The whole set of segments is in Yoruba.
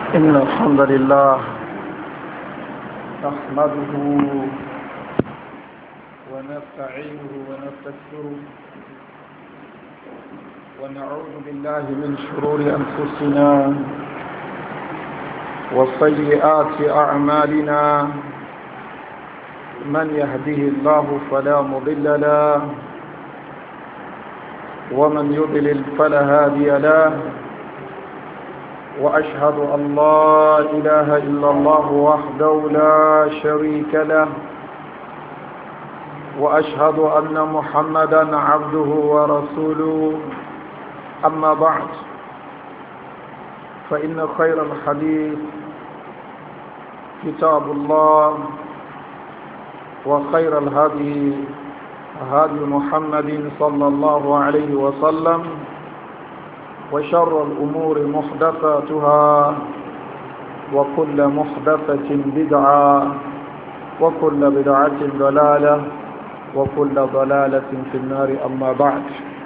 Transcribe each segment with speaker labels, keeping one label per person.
Speaker 1: إن الحمد لله نحمده ونستعينه ونستغفره ونعوذ بالله من شرور أنفسنا وسيئات أعمالنا من يهده الله فلا مضل له ومن يضلل فلا هادي له وأشهد أن لا إله إلا الله وحده لا شريك له وأشهد أن محمدا عبده ورسوله أما بعد فإن خير الحديث كتاب الله وخير الهدي هدي محمد صلى الله عليه وسلم وشر الأمور محدثاتها وكل محدثة بدعة وكل بدعة ضلالة وكل ضلالة في النار أما بعد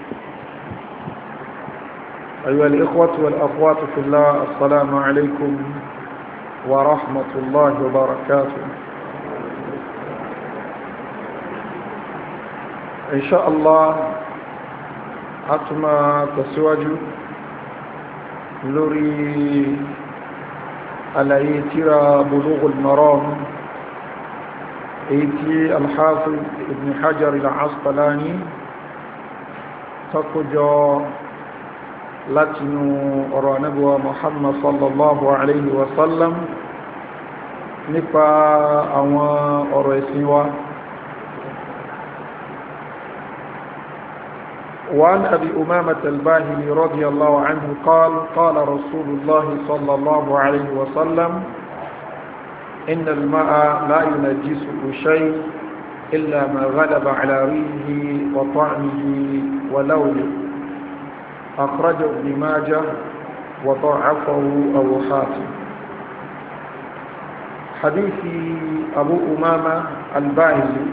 Speaker 1: أيها الإخوة والأخوات في الله السلام عليكم ورحمة الله وبركاته إن شاء الله أتما تسواجه لوري على ترى بلوغ المرام ايتي الحافظ ابن حجر العسقلاني تقجى لاتن أرى نبوة محمد صلى الله عليه وسلم نفا أوان أرى سنوى وعن أبي أمامة الباهلي رضي الله عنه قال قال رسول الله صلى الله عليه وسلم إن الماء لا ينجسه شيء إلا ما غلب على ريحه وطعمه ولونه أخرجه ابن ماجه وضعفه أبو حاتم حديث أبو أمامة الباهلي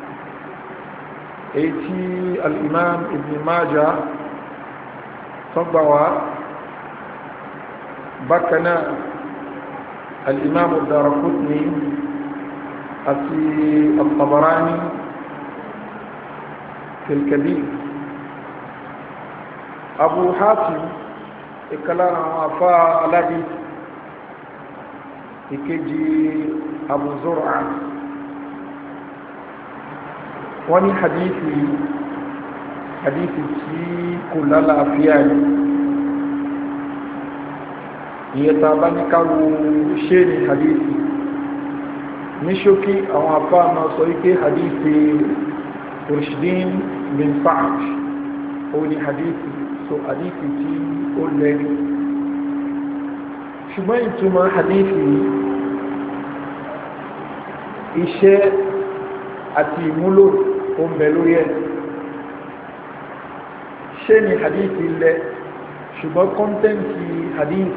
Speaker 1: ايتي الامام ابن ماجه طبعا بكنا الامام الدارقطني اتي الطبراني في الكبير ابو حاتم اكلام وفاء الذي يكجي ابو زرعه wọ́n ní hadithi tí kò lálàáfíà ní ìyẹta bá ní káwò ṣe ní hadithi ní ṣókí àwọn afá máa sọ wípé hadithi Rushdin bin Sa'd ó ní hadithi so hadithi tí ó lẹ́nu ṣùgbọ́n ìtumọ̀ hadithi iṣẹ́ àti ìmúlò ó ń bẹ lórí ẹ̀ ṣé ni hadith ilẹ̀ ṣùgbọ́n kọ́ntẹ́ntì hadith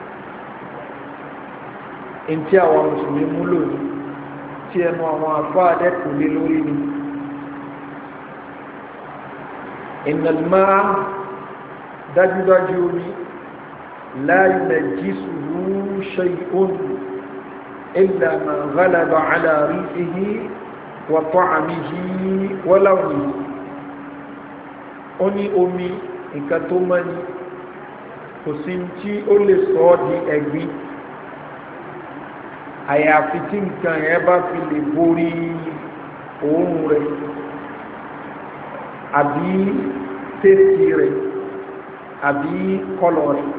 Speaker 1: in tí àwọn mùsùlùmí múlò ní tí ẹnu àwọn afá adẹ́kù lé lórí ni innal ma'a dájúdájú omi la yunajjisuhu shay'un illa ma ghalaba ala rihihi wàtọ́àmìhì wọ́láwì ó ní omi nǹkan tó mọ́ ní kò sí tí ó lè sọ ọ́ di ẹ̀gbin àyàfi tí nǹkan yẹn bá fi lè borí òórùn rẹ̀ àbí tẹ́sì rẹ̀ àbí kọ́lọ̀ rẹ̀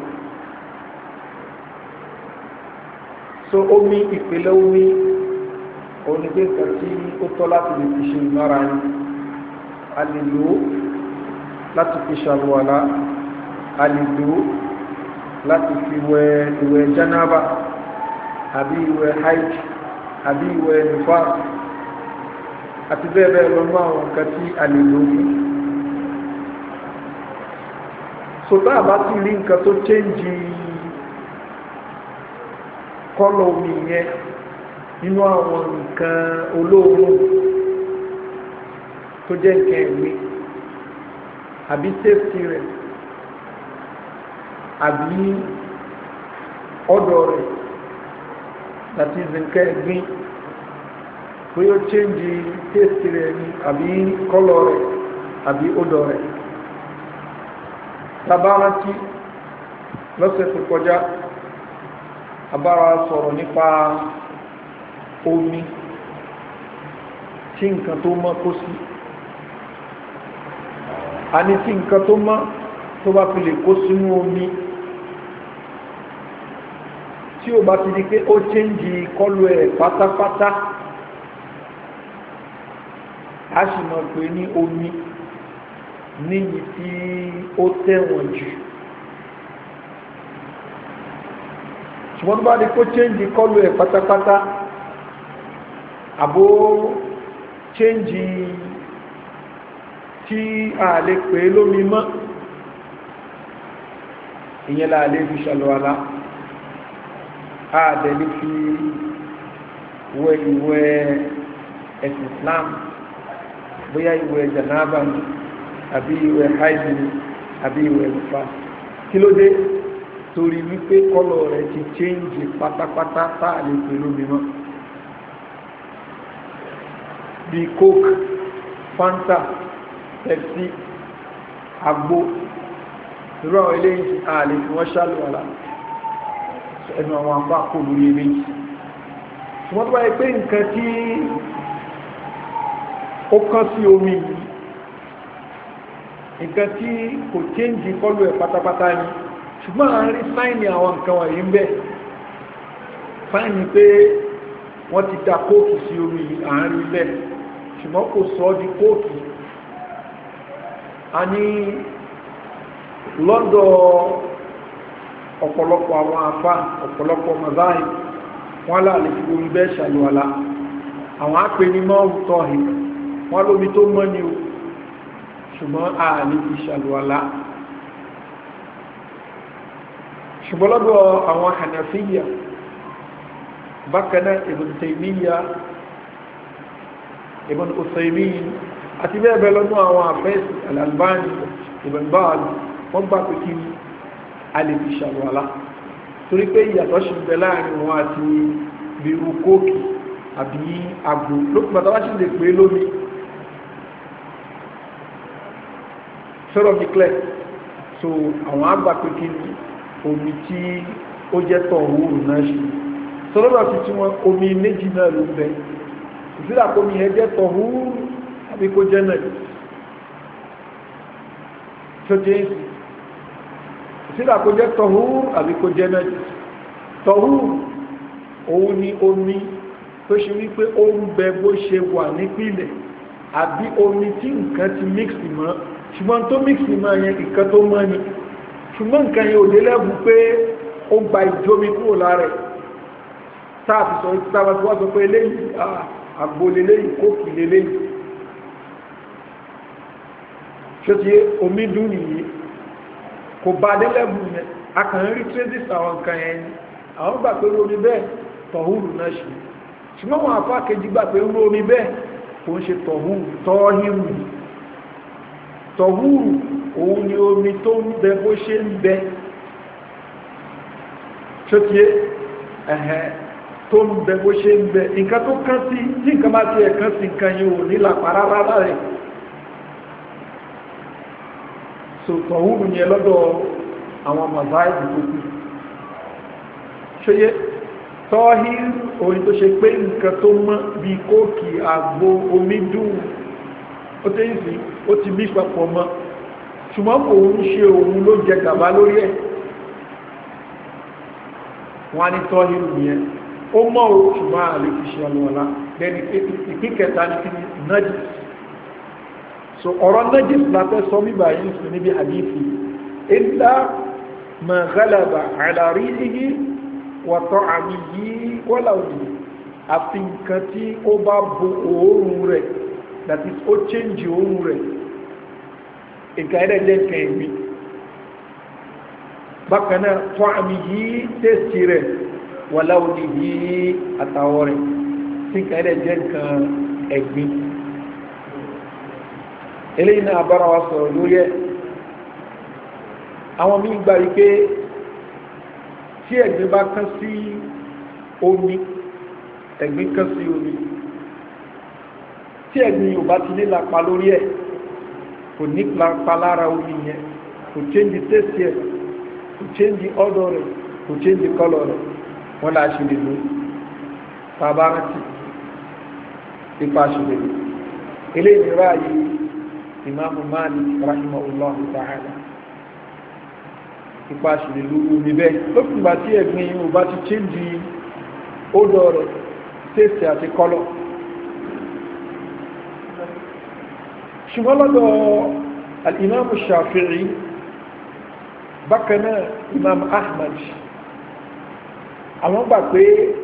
Speaker 1: so omi ìpìlẹ̀ omi onígbé kan tí ó tọ́ láti lè fi ṣe ìmára ní a lè lò ó láti fi ṣàlùwàlá a lè lò ó láti fi wẹ̀ ìwẹ̀ jánábà àbí ìwẹ̀ haid àbí ìwẹ̀ nifas àti bẹ́ẹ̀ bẹ́ẹ̀ lọ mọ́ àwọn nǹkan tí a lè lò ó fún sọ̀tá àbá ti rí nǹkan tó chẹ́ǹjì kọ́lọ̀ omi yẹn nínú àwọn nǹkan olóòórùn tó jẹ́ nǹkan ẹ̀mí àbí safety rẹ̀ àbí ọ̀dọ̀ rẹ̀ that is nǹkan ẹ̀gbin pé ó change taste rẹ̀ ni àbí color rẹ̀ àbí odor rẹ̀. Tabarati lọ́sẹ̀ tó kọjá abára sọ̀rọ̀ nípa omi tí nǹkan tó mọ́ kó sí. A ní tí nǹkan tó mọ́ tó bá fi lè kó sínú omi tí ó bá ti di pé ó change kọlu ẹ̀ pátápátá a sì mọ̀ pé ní omi níyì tí ó tẹ̀wọ̀n jù. Ṣùgbọ́n tó bá di kó change kọlu ẹ̀ pátápátá àbó change tí a lè pè lómi mọ́ ìyẹn la lè fi ṣàlùwàlá a dẹ̀ lè fi wẹ ìwẹ̀ ẹ̀sìn Islam bóyá ìwẹ̀ janaba ni àbí ìwẹ̀ haidi ni àbí ìwẹ̀ ìfà kí ló dé torí wípé kọ́lọ̀ rẹ̀ ti change pátápátá tá a lè pè lómi mọ́ bí Coke, Fanta, Pepsi, àgbo irú àwọn eléyìí ààlè fi wọ́n ṣàlùwàlá ẹnu àwọn apá kò lórí eléyìí. Wọ́n tó báyìí pé nǹkan tí ó kán sí omi yìí nǹkan tí kò change kọlu ẹ̀ pátápátá ni ṣùgbọ́n à ń rí sáìnì àwọn nǹkan wọ̀nyí ń bẹ sáìnì pé wọ́n ti da kóòkì sí omi yìí à ń rí bẹ́ẹ̀ ṣùgbọ́n kò sọ ọ́ di kóòkì. A ní lọ́dọ̀ ọ̀pọ̀lọpọ̀ àwọn àfá ọ̀pọ̀lọpọ̀ mazahib wọ́n láàlè fi omi bẹ́ẹ̀ ṣàlùwàlá àwọn ápè ní mọ́ọ̀tọ̀ hì wọ́n lómi tó mọ́ ní o ṣùgbọ́n ààlè fi ṣàlùwàlá. ṣùgbọ́n lọ́dọ̀ àwọn Hanafiya bákanáà Ibn Taymiyyah Ibn Uthaymin àti bẹ́ẹ̀ bẹ́ẹ̀ lọ́nà àwọn àfẹ́sì Al-Albani Ibn Baz wọ́n gbà pé kí a lè fi ṣàlùwàlá torí pé ìyàtọ̀ ṣì ń bẹ láàrin wọn àti bíru kóòkì àbí àgbò lókùn bàtà wá sí lè pé lómi sọ̀rọ̀ mi clear so àwọn àgbà pé kí ni omi tí ó jẹ́ tọ̀ òwúrò náà ṣe sọ̀rọ̀ bá ti tí wọn omi méjì náà ló ń bẹ ìsílà kó mi yẹn jẹ́ tọ̀ òwúrò àbí kó jẹ́ náà tó jẹ́ ìsìn ìsílà kó jẹ́ tọ̀ òwúrò àbí kó jẹ́ náà tọ̀ òwúrò òun ni omi tó ṣe wípé ó ń bẹ bó ṣe wà nípìlẹ̀ àbí omi tí nǹkan ti mix mọ́ ṣùgbọ́n tó mix mọ́ yẹn nǹkan tó mọ́ ni ṣùgbọ́n nǹkan yẹn ò dé lẹ́bù pé ó gba ìjómi kúrò lára ẹ̀ táàbì sọ ìtàbà tí wọ́n sọ pé eléyìí àgbo leléyìí kókì leléyìí ṣó ti omi dùn nìyí kò bá dé lẹ́bù yẹn a kàn ń rí traces àwọn nǹkan yẹn ni àwọn gbà pé omi bẹ́ẹ̀ tọ̀húrù náà ṣe ṣùgbọ́n wọn àfá kejì gbà pé omi bẹ́ẹ̀ kò ń ṣe tọ̀húrù tọ́hírù tọ̀húrù òun ni omi tó ń bẹ bó ṣe ń bẹ tó tí ẹ̀hẹ́ tó ń bẹ bó ṣe ń bẹ nǹkan tó kán sí tí nǹkan bá ti ẹ̀kán sí nǹkan yìí ò nílà pàrárára rẹ̀ so tọ̀húrù yẹn lọ́dọ̀ àwọn mọ̀sáìdì tó kù ṣóyé tọ́hír orin tó ṣe pé nǹkan tó mọ́ bí kóòkì àgbo omi dùn ó tẹ́ ìsìn ó ti bí papọ̀ mọ́ ṣùgbọ́n kò ń ṣe òun ló jẹ gàbá lórí ẹ̀ wọ́n ní tọ́hír nìyẹn ó mọ́ o ṣùgbọ́n àlè fi ṣe ọlọ́ọ̀lá lẹ́ni ìpín kẹta ní kí ni najis so ọ̀rọ̀ najis láfẹ́ sọ mí báyìí sí níbi hadithi illa ma ghalaba ala rihihi wàtọ́ àmì yìí wọ́lá òní àfi nǹkan tí ó bá bo òórùn rẹ̀ that is ó change òórùn rẹ̀ nǹkan ẹ̀rẹ́ jẹ́ nǹkan ẹ̀mí bákanáà tọ́ àmì yìí tẹ́sì rẹ̀ wọ́lá òní yìí àtàwọ̀ rẹ̀ tí nǹkan ẹ̀rẹ́ jẹ́ nǹkan ẹ̀gbin eléyìí náà bára wa sọ̀rọ̀ lórí ẹ̀ àwọn míì gbà wípé tí ẹ̀gbin bá kán sí omi ẹ̀gbin kán sí omi tí ẹ̀gbin ò bá ti ní lápa lórí ẹ̀ kò ní lápa lára omi yẹn kò change the taste ẹ̀ kò change the odor rẹ̀ kò change the color rẹ̀ wọ́n lá ṣe lè lò tàbá rántí ipa ṣe lè lò eléyìí ráàyè Imamu Malik rahimahullahu ta'ala ipa ṣe lè lò omi bẹ́ẹ̀ lókùnbà tí ẹ̀gbin ò bá ti change odor rẹ̀ taste àti color ṣùgbọ́n lọ́dọ̀ al-Imamu Shafi'i bákanáà Imam Ahmad àwọn gbà pé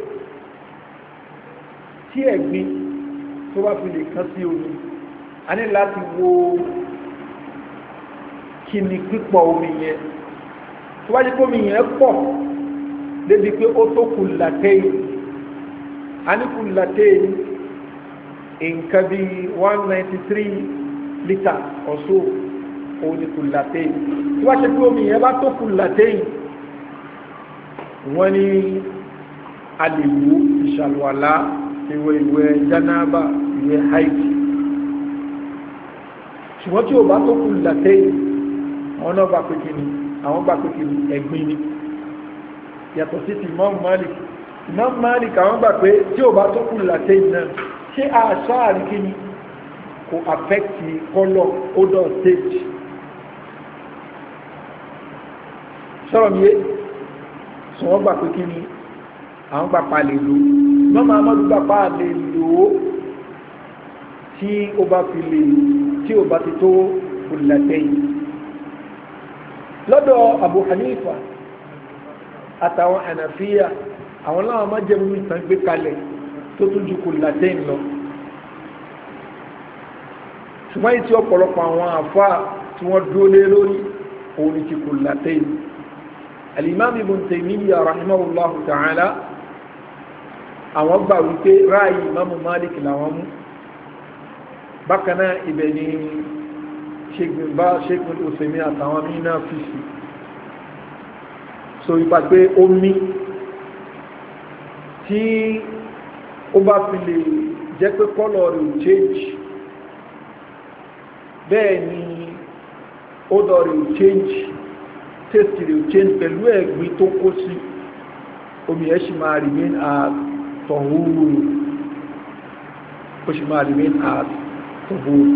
Speaker 1: tí ẹ̀gbin tó bá fi lè kán sí omi a ní láti wo kí ni pípọ̀ omi yẹn tó bá jẹ́ pé omi yẹn pọ̀ débi pé ó tó kùlàtẹ́yìn a ní kùlàtẹ́yìn nǹkan bí 193 litres or so òun ni kùlàtẹ́yìn tó bá ṣe pé omi yẹn bá tó kùlàtẹ́yìn wọ́n ní alèwò ìṣàlùwàlá ìwẹ̀ jánábà ìwẹ̀ haiti ṣùgbọ́n tí ó bá tó kùlàtẹ́yìn àwọn náà bá pé kíni àwọn bá pé kíni ẹ̀gbin ni yàtọ̀ sí ti Imam Malik Imam Malik àwọn gbà pé tí ó bá tó kùlàtẹ́yìn náà ṣé àṣà àríkíni kò affect color odor stage sọ̀rọ̀ mi yé sọ wọ́n gbà pé kí ni àwọn gbà pa lè lò mọ́mọ́ amọ́dú gbà pa lè lò ó tí ó bá fi lè tí ó bá ti tó kùlàtẹ́yìn lọ́dọ̀ Abu Hanifa àtàwọn Hanafiya àwọn láwọn má jẹ́ mímú ìtàn gbé kalẹ̀ tó tún ju kùlàtẹ́yìn lọ ṣùgbọ́n yìí tí ọ̀pọ̀lọpọ̀ àwọn àfáà tí wọ́n dúró lé lórí òun ni ti kùlàtẹ́yìn Al-Imam Ibn Taymiyyah rahimahullahu ta'ala àwọn gbà wípé ráàyè Imam Malik làwọn mú bákanáà ibẹ̀ ni Sheikh Al-Uthaymin àtàwọn mìíràn fi sí so ipa pé omi tí ó bá fi lè jẹ́ pé kọ́lọ̀ rẹ̀ ò change bẹ́ẹ̀ ni odor rẹ̀ ò change taste rẹ̀ ò change pẹ̀lú ẹ̀gbin tó kó sí omi ẹ̀ ṣì máa remain as tọ̀húrù ó ṣì máa remain as tọ̀húrù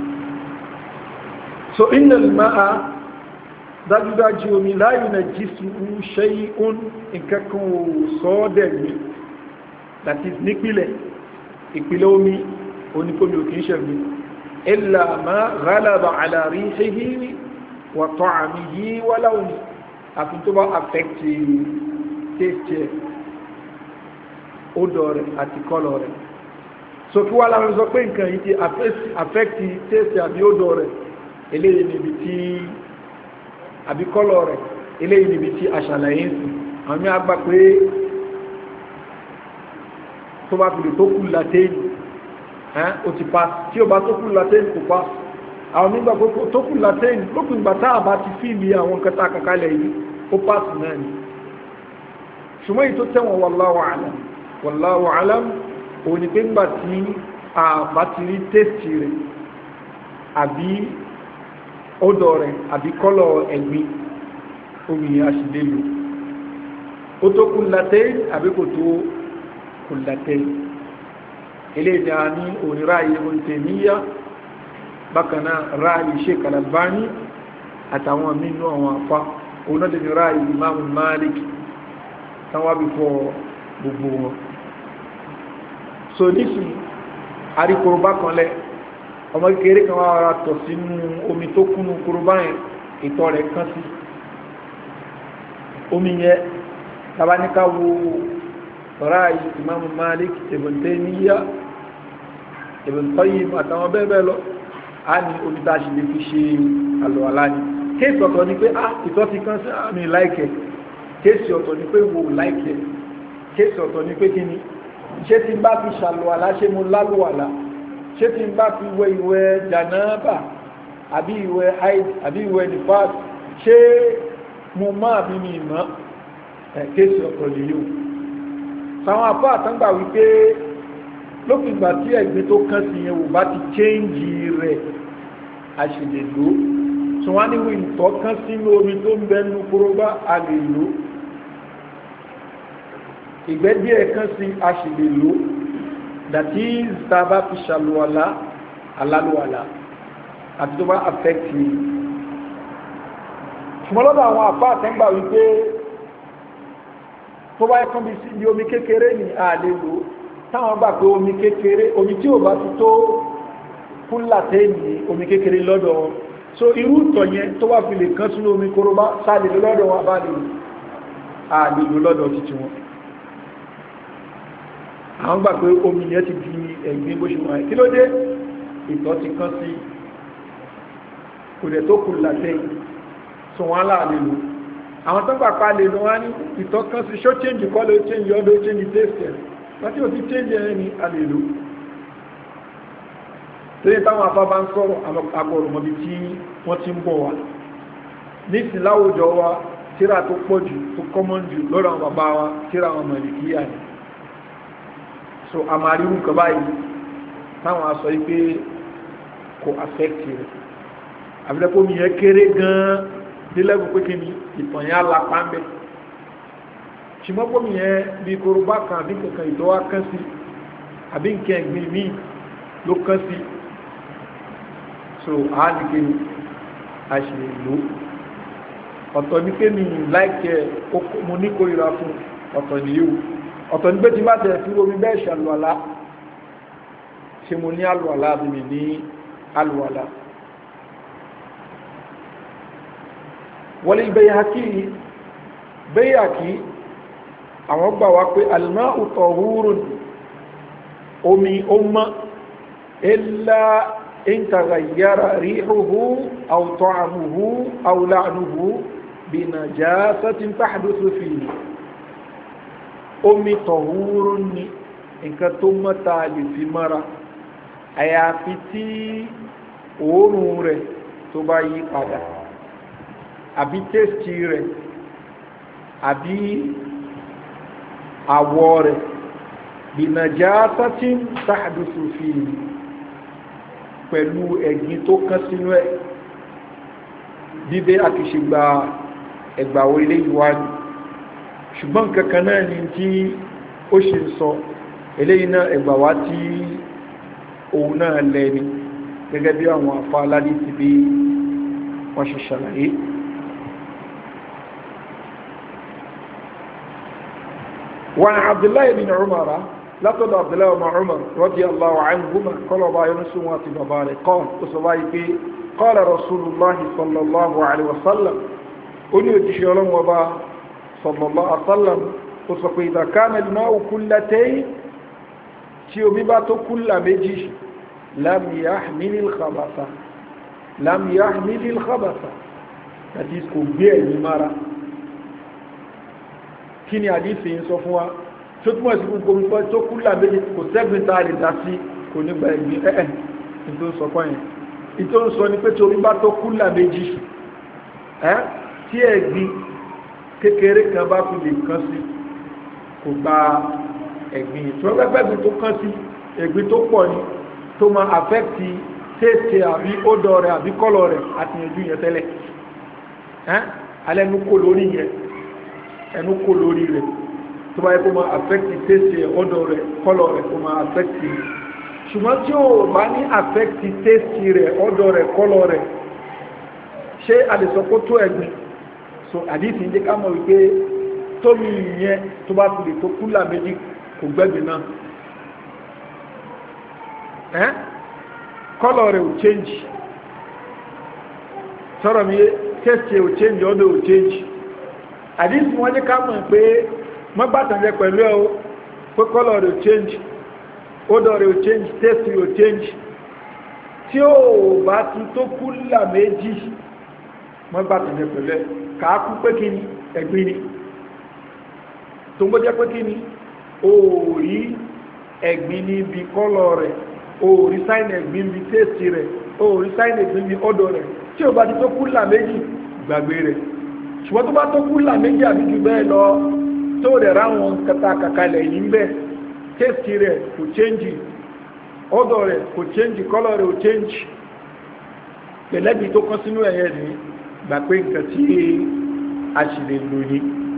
Speaker 1: so innal ma'a dájúdájú omi la yunajjisuhu shay'un nǹkankan ò sọ́ọ́dẹ̀gbin that is nípìlẹ̀ ìpìlẹ̀ omi oníkómi ò kìí ṣẹ̀gbin illa ma ghalaba ala rihihi wa ta'amihi wa lawni àfi tó bá affect taste odor rẹ̀ àti color rẹ̀ so kí wá láwọn sọ pé nǹkan yìí ti affect taste àbí odor rẹ̀ eléyìí níbi tí àbí color rẹ̀ eléyìí níbi tí aṣàlàyé sí àmì àgbà pé tó bá fi lè tó kú látẹ́yìn ó ti pass tí ó bá tó kú látẹ́yìn kò pass àwọn nígbà pé tó kú látẹ́yìn lókùn ìgbà tá àbá ti fíìlì àwọn kẹta kàkálẹ̀ yìí ó pass náà ni ṣùgbọ́n èyí tó tẹ́wọ̀n wallahu alam òun ni pé ńgbà tí àbá ti rí tẹ́sì rẹ̀ àbí odor rẹ̀ àbí kọ́lọ̀ ẹ̀gbin omi aṣìlélu ó tó kú látẹ́yìn àbí kò tó kú látẹ́yìn eléyìí a ní òníráyè Ibn Taymiyyah bákanáà ráyè Sheikh Al-Albani àtàwọn mínú àwọn afá onáde ní ráyè Imam Malik táwọn bí fọ gbogbo wọn so nísìn àríkòròbá kan lẹ ọmọ kékeré kan wá ara tọ̀ sínú omi tó kúnnú kòròbá yẹn ìtọ̀ rẹ̀ kán sí omi yẹn tabaníká wo ráyè Imam Malik Ibn Taymiyyah Ibn Qayyim àtàwọn bẹ́ẹ̀ lọ a ní olùdáṣì lè fi ṣe àlọ́àlá ní kéèsì ọ̀tọ̀ ní pé ìtọ́ ti kán sí àmì láìkẹ̀ kéèsì ọ̀tọ̀ ní pé wo láìkẹ̀ kéèsì ọ̀tọ̀ ní pé kí ni ṣé tí ń bá fi ṣàlọ́àlá ṣé mo lálùwàlá ṣé tí ń bá fi wẹ ìwẹ̀ jànáàbà àbí ìwẹ̀ haid àbí ìwẹ̀ nifas ṣé mo máa bí mi mọ́ kéèsì ọ̀tọ̀ nìyí o sáwọn apá àtàǹgbà wípé lópin ìgbà tí ẹ̀gbin tó kán sí yẹn ò bá ti chéǹjì rẹ̀ a sì lè lò ó tí wọ́n á ní wí ìtọ́ kán sínú omi tó ń bẹ nínú kóróbá a lè lò ó ìgbẹ́ díẹ̀ kán sí a sì lè lò ó dàtí ìzìtàbá fi ṣàlùwàlá alálùwàlá àti tó bá affecti ṣùgbọ́n lọ́dọ̀ àwọn àpá àtẹ́gbà wípé tó bá ẹkùn bí sí ibi omi kékeré ní àlèlò táwọn gbà pé omi kékeré omi tí ò bá ti tó kúlàtẹ́ ní omi kékeré lọ́dọ̀ wọn so irú ìtọ̀ yẹn tó wá fi lè kán sínú omi korobá sáàlèlò lọ́dọ̀ wọn bá àlèlò lọ́dọ̀ títí wọn àwọn gbà pé omi yẹn ti di ẹ̀gbin bó ṣe wọ́n kí ló dé ìtọ̀ ti kán sí kò dẹ̀ tó kúlàtẹ́ so wọ́n láàlèlò àwọn tó pàpá lè lọ wá ní ìtọ́kán sí ṣó change kọ́ ló change ọdọ́ change taste ẹ̀ láti ò sí change ẹ̀ ní àlèlò tẹ́lẹ̀ táwọn afá bá ń sọ̀rọ̀ agbọ̀rọ̀ mọ́bí tí wọ́n ti ń bọ̀ wá nísìn láwùjọ wa tíra tó pọ̀ jù tó common jù lọ́rọ̀ àwọn bàbá wa tíra àwọn Màlíkíyà ni so a máa rí nǹkan báyìí táwọn aṣọ yìí pé kò affect rẹ̀ àbílẹ́kọ́ mi yẹn kéré gan-an nílẹ́gùn pé kí ni ìtàn yẹn alápá ń bẹ̀ ṣùgbọ́n pọ́ mi yẹn bí korobá kan àbí kankan ìtọ́wá kán sí àbí nǹkan ẹ̀gbìn míì ló kán sí so àádìgbé a ṣe lè lò ọ̀tọ̀ ní pé mi láìkẹ́ mo ní kórìíra fún ọ̀tọ̀ nìyíò ọ̀tọ̀ ní pé tí bá tẹ̀ sí omi bẹ́ẹ̀ ṣàlùwàlá ṣe mo ní àlùwàlá àbí mi ní àlùwàlá wọlé Bayhaqi àwọn gbà wá pé al-ma'u tahurun omi ó mọ́ illa in taghayyara rihuhu aw ta'amuhu aw la'nuhu bi najasatin tahduthu fihi omi tahurun ni nǹkan tó mọ́ ta lè fi mọ́ra àyàfi tí òórùn rẹ̀ tó bá yí padà àbí tẹ́sì rẹ̀ àbí àwọ̀ rẹ̀ bí najasatin tahdusu fihi pẹ̀lú ẹ̀gbin tó kán sínú ẹ̀ bíbẹ́ àti ṣègbà ẹgbàwó ilé ìwádìí ṣùgbọ́n kankan náà ni tí ó ṣe ń sọ eléyìí náà ẹgbàwá tí òun náà lẹ́ni gẹ́gẹ́ bí àwọn àfá aládé ti bí wọ́n ṣe ṣàlàyé وعن عبد الله بن عمر لا تدع عبد الله بن عمر رضي الله عنهما قال الله ينسوا ببارك قال وصبايك قال رسول الله صلى الله عليه وسلم أن يتشيرون وبا صلى الله عليه وسلم وصف إذا كان الماء كلتين تيوبيبات كل بيجي لم يحمل الخبثة لم يحمل الخبثة that is kò gbé ẹ̀yìn mara kí ni àdífì ń sọ fún wa tó túnmọ̀ sí gbogbo ìpọ́ tó kúlà méjì kò sẹ́gbìn tá a lè dá sí kò ní gba ẹ̀gbìn ẹ̀ẹ̀ ìtò ń sọ pọ́ yẹn ìtò ń sọ ní pé torí bá tó kúlà méjì tí ẹ̀gbìn kékeré kan bá fi lè kán sí kò gba ẹ̀gbìn ìtọ́gbẹ́gbẹ́gbìn tó kán sí ẹ̀gbìn tó pọ̀ ní tó máa àfẹ́kì tètè àbí ódọ̀ rẹ̀ àbí kọ́lọ̀ rẹ̀ àti ẹ̀jú yẹn tẹ́lẹ̀ alẹ́nu kò lórí yẹn ẹnu kò lórí rẹ̀ tó bá yẹ kó máa affecti tẹ́sì ọ̀dọ̀ rẹ̀ kọ́lọ̀ rẹ̀ kó máa affecti ṣùgbọ́n tí ó bá ní affecti tẹ́sì rẹ̀ ọ̀dọ̀ rẹ̀ kọ́lọ̀ rẹ̀ ṣé àdìsọ́kó tó ẹ̀gbìn so àdìsí jẹ́ ká mọ̀ wípé tómi yẹn tó bá fi lè tó kúlà méjì kò gbẹ́gbìn náà kọ́lọ̀ rẹ̀ ò change sọ̀rọ̀ mi tẹ́sì ò change ọ̀dọ̀ ò change àdísì wọ́n ní ká mọ̀ pé mọ́gbàtànjẹ́ pẹ̀lú ẹ̀ o pé kọ́lọ̀ rẹ̀ change odor rẹ̀ change taste rẹ̀ change tí ó bá ti tó kúlà méjì mọ́gbàtànjẹ́ pẹ̀lú ẹ̀ kàákú pé kí ni ẹ̀gbin ni tó ń bó jẹ́ pé kí ni ó rí ẹ̀gbin ní ibi kọ́lọ̀ rẹ̀ ó rí sáìn ẹ̀gbin bí taste rẹ̀ ó rí sáìn ẹ̀gbin bí odor rẹ̀ tí ó bá ti tó kúlà méjì gbàgbé rẹ̀ ṣùgbọ́n tó bá tó kúlà méjì àbí jù bẹ́ẹ̀ lọ tó rẹ̀ ráwọn kàtàkàkalẹ̀ yìí ń bẹ́ tẹ́sì rẹ̀ kò change ọdọ̀ rẹ̀ kò change kọ́lọ̀ rẹ̀ kò change pẹ̀lẹ́bí tó kọ́ sínú ẹ̀yẹ ní gbà pé nǹkan tí a sì lè lò ní.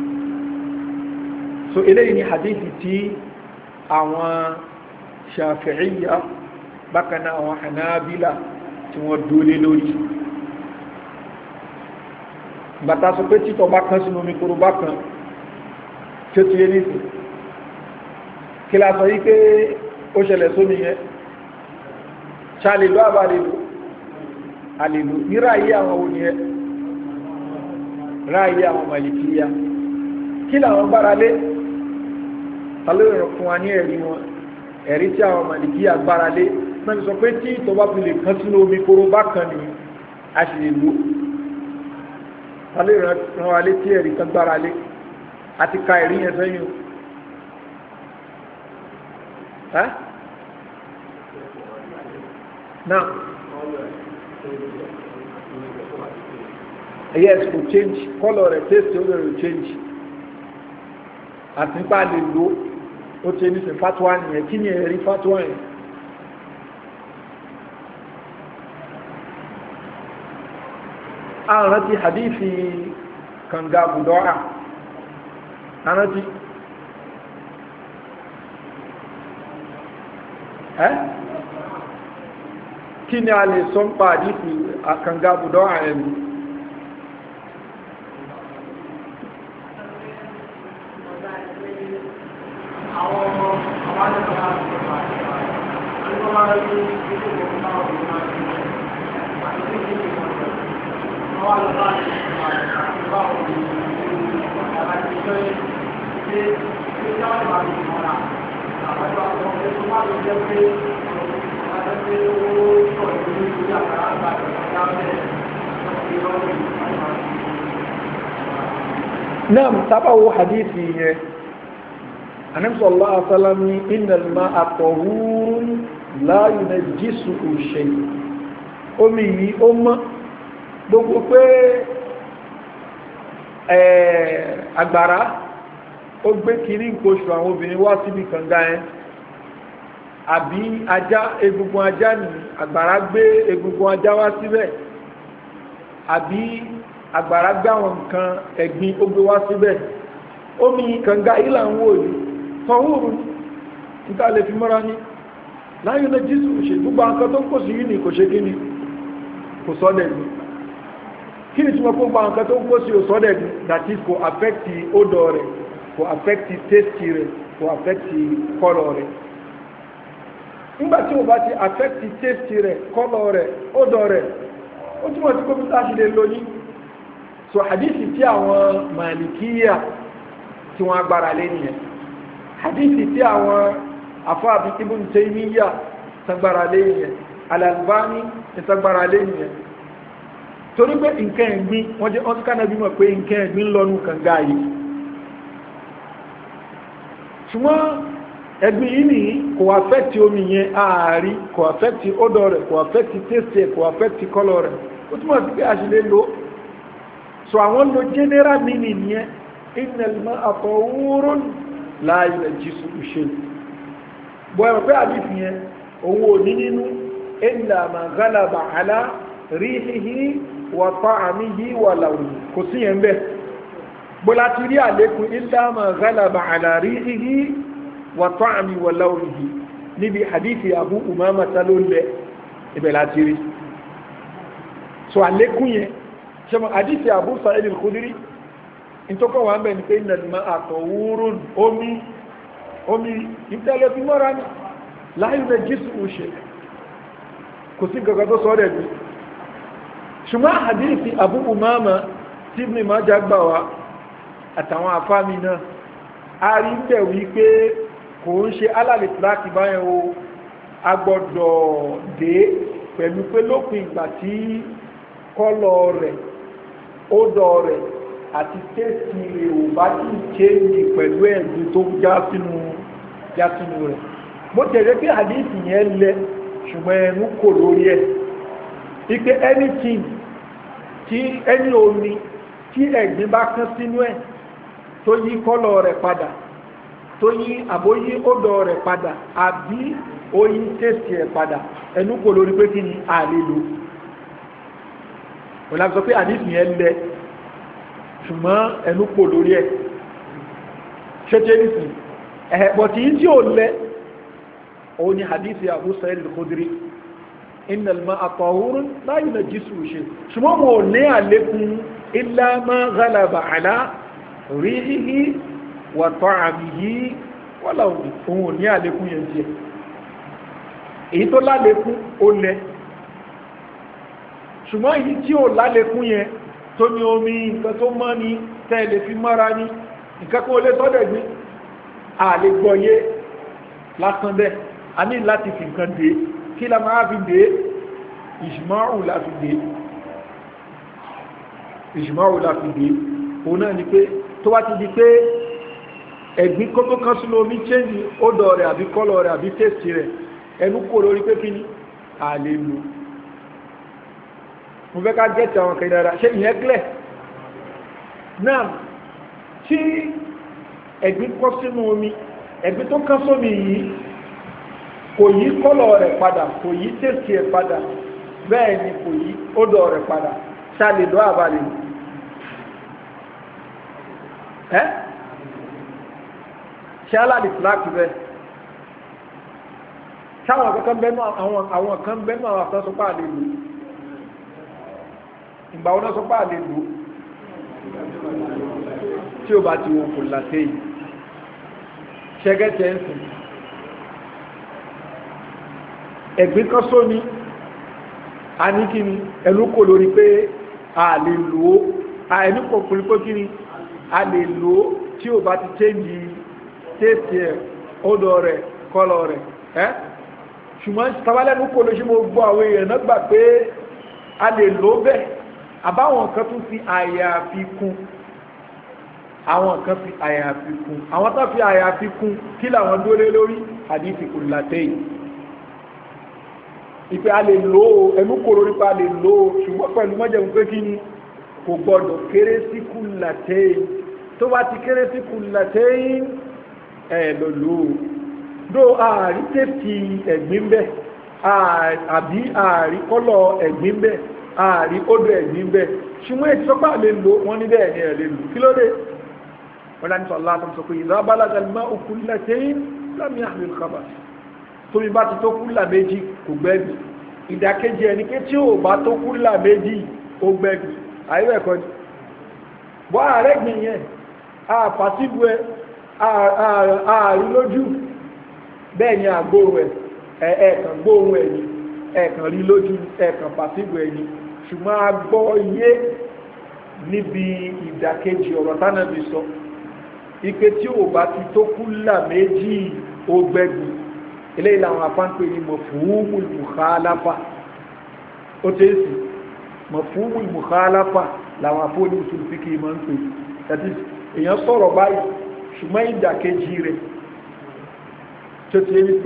Speaker 1: So eléyìí ni hadithi tí àwọn Shafi'iyya bákan náà àwọn Hanabila tí wọ́n dúlé lórí. Bàtà sọ pé títọ́ bá kán sínú omi kóró bá kan tí ó ti yé nìsí kí la sọ yí pé ó ṣẹlẹ̀ sómi yẹn ṣàlèlú àbálèlú àlèlú ní ráyé àwọn òní ẹ ráyé àwọn Màlìkíyà kí làwọn gbára lé alóòrùn fún wa ní ẹ̀rí wọn ẹ̀rí tí àwọn Màlìkíyà gbára lé náà sọ pé tí ìtọ́ bá fi lè kán sínú omi kóró bá kan ní a sì lè lò alóòrùn rán wa lé tí ẹ̀rí kan gbára lé àti ka ẹ̀rí yẹn sẹ́yìn o now yes kò change color rẹ̀ taste ó lè change àti nípa lè lo ó ti ní sin fatwa nìyẹn kí ni ẹ̀rí fatwa yẹn àwọn rántí hadithi kànga budoa rántí kí ni a lè sọ ń pa hadithi kànga budoa ẹ̀mí نعم تابعوا حديثي النبي صلى الله عليه وسلم إن الماء طهور لا ينجسه شيء omi ọmọ gbogbo pé agbára ó gbé kiri nǹkan oṣù àwọn obìnrin wá síbi kànga yẹn àbí ajá egungun ajá ní agbára gbé egungun ajá wá síbẹ̀ àbí agbára gbé àwọn nǹkan ẹ̀gbin ó gbé wá síbẹ̀ omi kànga ìlà ń wò yìí tọ́húrù níta lè fi mọ́ra ní láyé náà jísù ṣe gbogbo nǹkan tó ń kó sí yìí ní kò ṣe kí ni kò sọ́dẹ̀ ní kí ni tí wọ́n kó gba nǹkan tó ń kó sí ò sọ́dẹ̀ ní that is kò affect odor rẹ̀ kò affect taste rẹ̀ kò affect color rẹ̀ nígbà tí o bá ti affect taste rẹ̀ color rẹ̀ odor rẹ̀ ó túnmọ̀ tí kó bí tá a ṣe lè lóyún so hadithi tí àwọn Màlìkíyà tí wọ́n agbára lé nìyẹn hadithi tí àwọn afáàbí Ibn Taymiyyah tagbára lé nìyẹn Al-Albani tagbára lé nìyẹn torí pé nǹkan ẹ̀gbin wọ́n jẹ́ ọ́n kánà bí mọ̀ pé nǹkan ẹ̀gbin lọ́nu kànga yìí ṣùgbọ́n ẹ̀gbin yìí ni kò affect omi yẹn ààrí kò affect odor rẹ̀ kò affect taste rẹ̀ kò affect color rẹ̀ ó túnmọ̀ sí pé a ṣe lè lò so àwọn lo general meaning yẹn innal ma'a tahurun la yunajjisuhu shay bọ́ ẹ̀rọ pé àdìsí yẹn owó ní nínú illa ma ghalaba ala rihihi wa ta'amihi wa lawnihi kò sí yẹn bẹ́ẹ̀ bọ́lá ti rí àlékún illa ma ghalaba ala rihihi wa ta'amihi wa lawnihi níbi hadithi Abu Umama talólẹ̀ ibẹ̀ láti rí so àlékún yẹn ṣẹ́mọ̀ àdíṣẹ́ Abu Sa'id al-Khudri ìtọ́kọ̀ wà ń bẹ̀ ní pé innal ma'a tahurun omi ìtẹ́lẹ̀ fi mọ́ra ní la yunajjisuhu shay kò sí gẹ́gẹ́ tó sọ́rẹ̀ bí ṣùgbọ́n àdíṣẹ́ Abu Umama tí Ibn Majah gbà wá àtàwọn afámi náà a rí bẹ̀ wípé kò ń ṣe alàlè tíráàkì báyẹn o agbọ́dọ̀ dé pẹ̀lú pé lópin ìgbà tí kọ́lọ̀ rẹ̀ ódọ̀ rẹ̀ àti tẹ́sì rẹ̀ ò bá tí ìchéǹjì pẹ̀lú ẹ̀gbin tó já sínú rẹ̀ bó tẹ̀lé pé àdíìsì yẹn lẹ ṣùgbọ́n ẹnu kò lórí ẹ̀ ipé anything tí ẹni omi tí ẹ̀gbin bá kán sínú ẹ̀ tó yí kọ́lọ̀ rẹ̀ padà tó yí àbóyí odò rẹ̀ padà àbí oyin tẹ́sì ẹ̀ padà ẹnu kò lórí pé kí ni àlèlò ọ̀lá sọ pé àdísì yẹn lẹ ṣùgbọ́n ẹnu kò lórí ẹ̀ ṣẹ́jẹ́ nìsìn ẹ̀bọ̀tí yí tí ó lẹ o ni àdísì Abu Sa'id al-Khudri inna al-ma'a tahurun la yunajjisuhu shay ṣùgbọ́n mo ní àlékún illa ma ghalaba ala rihihi wa ta'amihi wala ohun ní àlékún yẹn jẹ́ èyí tó lálékún ó lẹ ṣùgbọ́n èyí tí ó lálékún yẹn tó ní omi nǹkan tó mọ́ ní tẹ́lẹ̀ fi mọ́ra ní nǹkan kó lé sọ́dẹ̀ gbé àlè gbọ́yé lásán bẹ́ a ní láti fi nǹkan dé kí la máa fi dé ìṣmáhù láti dé ìṣmáhù láti dé òun náà ni pé tó wá ti di pé ẹ̀gbín kó tó kán sínú omi change odor rẹ̀ àbí kọ́lọ̀ rẹ̀ àbí taste rẹ̀ ẹnu kò lórí pé kí ni àlè lò mo fẹ́ ká gẹ́ẹ̀tì àwọn kan dára ṣe ìyẹn clear náà tí ẹ̀gbín kọ́ sínú omi ẹ̀gbín tó kán sómi yìí kò yí kọ́lọ̀ rẹ̀ padà kò yí taste rẹ̀ padà bẹ́ẹ̀ ni kò yí odor rẹ̀ padà ṣáàlè lọ́ àbálẹ̀ ẹ́ ṣe aláàdì fúláàkì bẹ́ẹ̀ ṣáwọn kankan bẹ́nu àwọn kan bẹ́nu àwọn kan sọpá àlè lò ìgbà wọn sọpá àlè lò tí ó bá ti wọn kò láté yìí ṣẹgẹ́tẹ̀ ń sìn ẹ̀gbín kan sóní a ní kí ni ẹnu kò lórí pé àlè lò ó ẹnu kò lórí pé kí ni a lè lò ó tí ó bá ti change tẹ́ẹ̀tì ẹ̀ odò rẹ̀ kọ́lọ̀ rẹ̀ ẹ́ ṣùgbọ́n tàbálẹ́nu kò lè ṣe mo gbọ́ àwọn èèyàn náà gbà pé a lè lò ó bẹ́ẹ̀ àbáwọn kan tún fi àyàfi kún àwọn kan fi àyàfi kún àwọn tó fi àyàfi kún kí làwọn dólé lórí àdífi kò látẹ́yìn ìpé a lè lò ó ẹnu kò lórí pa a lè lò ó ṣùgbọ́n pẹ̀lú mọ́jẹ̀mú pé kí ni kò gbọ́dọ̀ kéré sí kù látẹ́yìn tó bá ti kéré sí kù látẹ́yìn ẹ̀lọ́lọ́ dó ààrí tẹ́fì ẹ̀gbín bẹ́ àbí ààrí kọ́lọ̀ ẹ̀gbín bẹ́ ààrí odò ẹ̀gbín bẹ́ ṣùgbọ́n ètò sọpá lè lò wọ́n ní bẹ́ẹ̀ ni ẹ̀ lè lò kí ló dé wọ́n láti sọ látọ̀ sọ pé idha balaga al-ma'u kullatayn lam yahmil khabath tómi bá ti tó kúlà méjì kò gbẹ́gbì ìdàkejì ẹni pé tí ò bá tó kúlà méjì ó gbẹ́gbì àyíwẹ̀kọ́ ni bọ́ ààrẹ gbìn yẹn àpàtìbù ẹ ààrí lójú bẹ́ẹ̀ ni àgbóhùn ẹ̀ẹ̀kàn gbóhùn ẹ̀yí ẹ̀ẹ̀kàn rí lójú ẹ̀ẹ̀kàn pàtíbù ẹ̀yí ṣùgbọ́n a gbọ́ iye níbi ìdàkejì ọ̀rọ̀ tánàbí sọ ipé tí ò bá ti tó kúlà méjì ó gbẹ́gbì eléyìí làwọn afánpé ní mafhumul mukhalafa ó tẹ́ sí mafhumul mukhalafa làwọn afóní usul-fiqh máa ń pè èèyàn sọ̀rọ̀ báyìí ṣùgbọ́n ìdàkejì rẹ̀ tó ti rí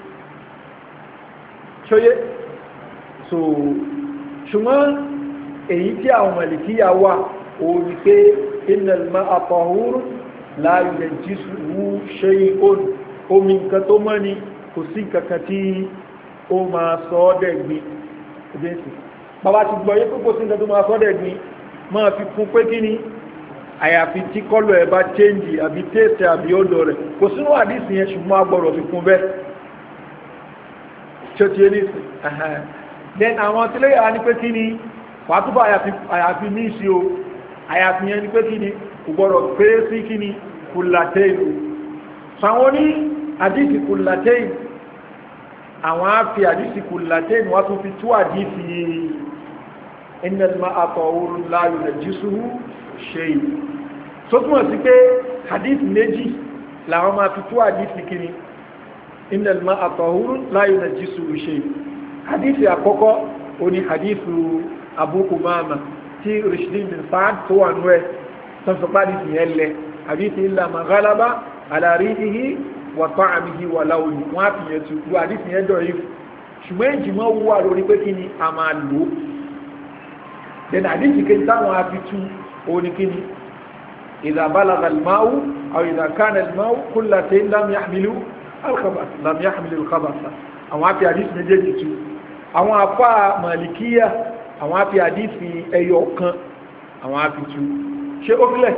Speaker 1: ṣóyé so ṣùgbọ́n èyí tí àwọn màlìkíyà wà òun ni pé innal ma'a tahurun la yunajjisuhu shay'un omi nǹkan tó mọ́ ni kò sí kankan tí ó máa sọ ọ́ dẹ̀gbin jésù bàbá ti gbọ́ yé pé kò sí nǹkan tó máa sọ ọ́ dẹ̀gbin máa fi kún pé kí ni àyàfi tí kọ́lọ̀ ẹ̀ bá change àbí taste àbí odò rẹ̀ kò sínú àdísì yẹn ṣùgbọ́n agbọ́rọ̀ fi kún bẹ́ẹ̀ tí ó ti yé nìsí then àwọn tí lè yà ní pé kí ni wàtúbọ̀ àyàfi ní ìṣe o àyàfi yẹn ní pé kí ni kò gbọ́dọ̀ pé sí kí ni kùlàtẹ́ìlú sàwọn ní àdísì kùlàtẹ́ìlú àwọn á fi àdísì kùlàtẹ́ìlú wọ́n tún fi tú àdísì innal ma'a tahurun la yunajjisuhu shay so túnmọ̀ sí pé hadith méjì làwọn máa fi tú hadith kìíní innal ma'a tahurun la yunajjisuhu shay hadith àkọ́kọ́ ó ní hadith Abu Umama tí Rishdin bin Sa'd tó wà nú ẹ̀ sọ́sọ́pá hadith yẹn lẹ hadith illa ma ghalaba ala rihihi wa ta'amihi wa lawni wọ́n á fi yẹn tu lu hadith yẹn dọ̀ yìí ṣùgbọ́n ìjìmọ̀ wà lórí pé kí ni a máa lò then hadith kejì táwọn á fi tú òun ni kíni إذا بلغ الماء أو إذا كان الماء كلتين لم يحمل الخبث àwọn afi hadith méjèèjì tú àwọn afá malikiya àwọn afi hadith ẹyọ kan àwọn afi tú ṣe ó kílẹ̀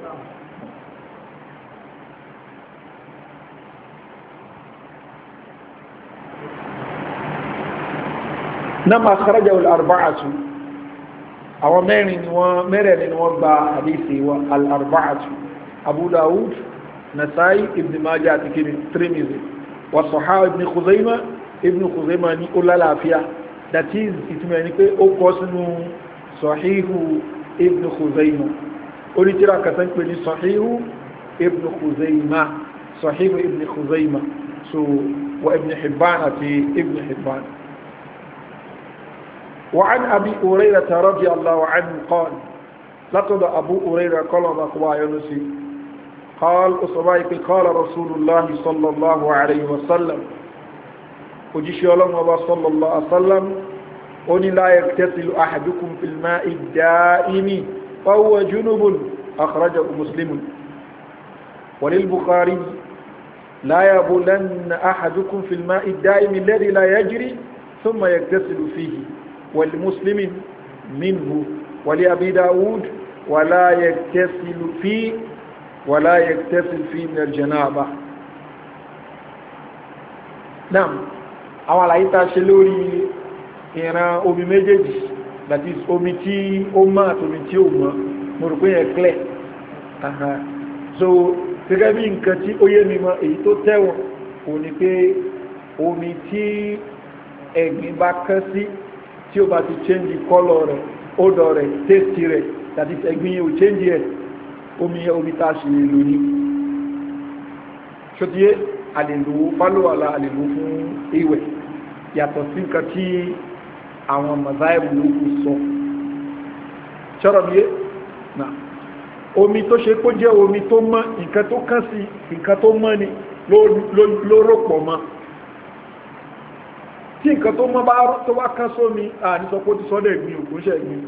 Speaker 1: náà ma kharajahu al-arba'atu àwọn mẹ́rin ni wọ́n gba hadisi wa al-arba'atu Abu Dawud, Nasa'i, Ibn Majah àti kini Tirmidhi wa Sahih Ibn Khuzaimah ní ó lálàáfíà, that is ìtumọ̀ ní pé ó kọ́ sínú Sahihu Ibn Khuzaimah onítìrà kàtàn pé ní Sahihu Ibn Khuzaimah so wa Ibn Hibban àti Ibn Hibban. وعن أبي هريرة رضي الله عنه قال لقد أبو هريرة قال بقوا ينسي قال أصبعك قال رسول الله صلى الله عليه وسلم وجيش الله صلى الله عليه وسلم أن لا يغتسل أحدكم في الماء الدائم فهو جنب أخرجه مسلم وللبخاري لا يبولن أحدكم في الماء الدائم الذي لا يجري ثم يغتسل فيه والمسلم منه ولأبي داود ولا يغتسل فيه من الجنابة. نعم àwọn àlàyé tá ṣe lórí ìran omi méjèèjì, that is omi tí ó mọ́ àti omi tí ó mọ́, mo rò pé yẹn clear. So gẹ́gẹ́ bí nǹkan tí ó yé mi mọ́ èyí tó tẹ̀wọ̀n ò ní pé omi tí ẹ̀gbin bá kán sí tí ó bá ti change color rẹ̀, odor rẹ̀, taste rẹ̀, that is ẹ̀gbin yẹn ò change ẹ̀, omi tá ṣe lè lò ní ṣòtíyé àlèlò fálówàlá àlèlò fún ìwẹ̀ yàtọ̀ sí nǹkan tí àwọn mazaibu ló kù sọ ṣọ́rọ̀ bí náà omi tó ṣe kó jẹ́ omi tó mọ́, nǹkan tó kán sí nǹkan tó mọ́ ni ló rọ̀pọ̀ mọ́, tí nǹkan tó mọ́ tó wá kán sómi àníṣọ́ kó ti sọ́dọ̀ ẹ̀gbin ògúnṣẹ́ ẹ̀gbin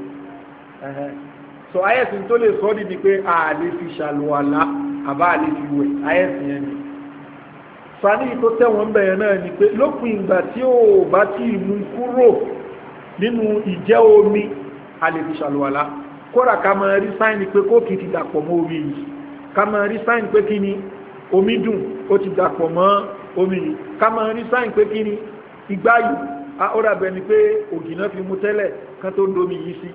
Speaker 1: so ayẹ́sìn tó lè sọ́dí ni pé a lè fi ṣàlùwàlá àbá a lè fi wẹ̀ ayẹ́sìn yẹn ni sani tó tẹ́wọ̀n bẹ̀yẹn náà ni pé lópin ìgbà tí ó bá tí mú kúrò nínú ìjẹ́ omi a lè fi ṣàlùwàlá kódà ká máa rí sáìnì pé kókì ti dàpọ̀ mọ́ omi yìí, ká máa rí sáìnì pé kí ni omi dùn ó ti dàpọ̀ mọ́ omi yìí, ká máa rí sáìnì pé kí ni igbá yìí ó dàbẹ̀ ni pé ògìnà fi mú tẹ́lẹ̀ kán tó ń domi yìí sí.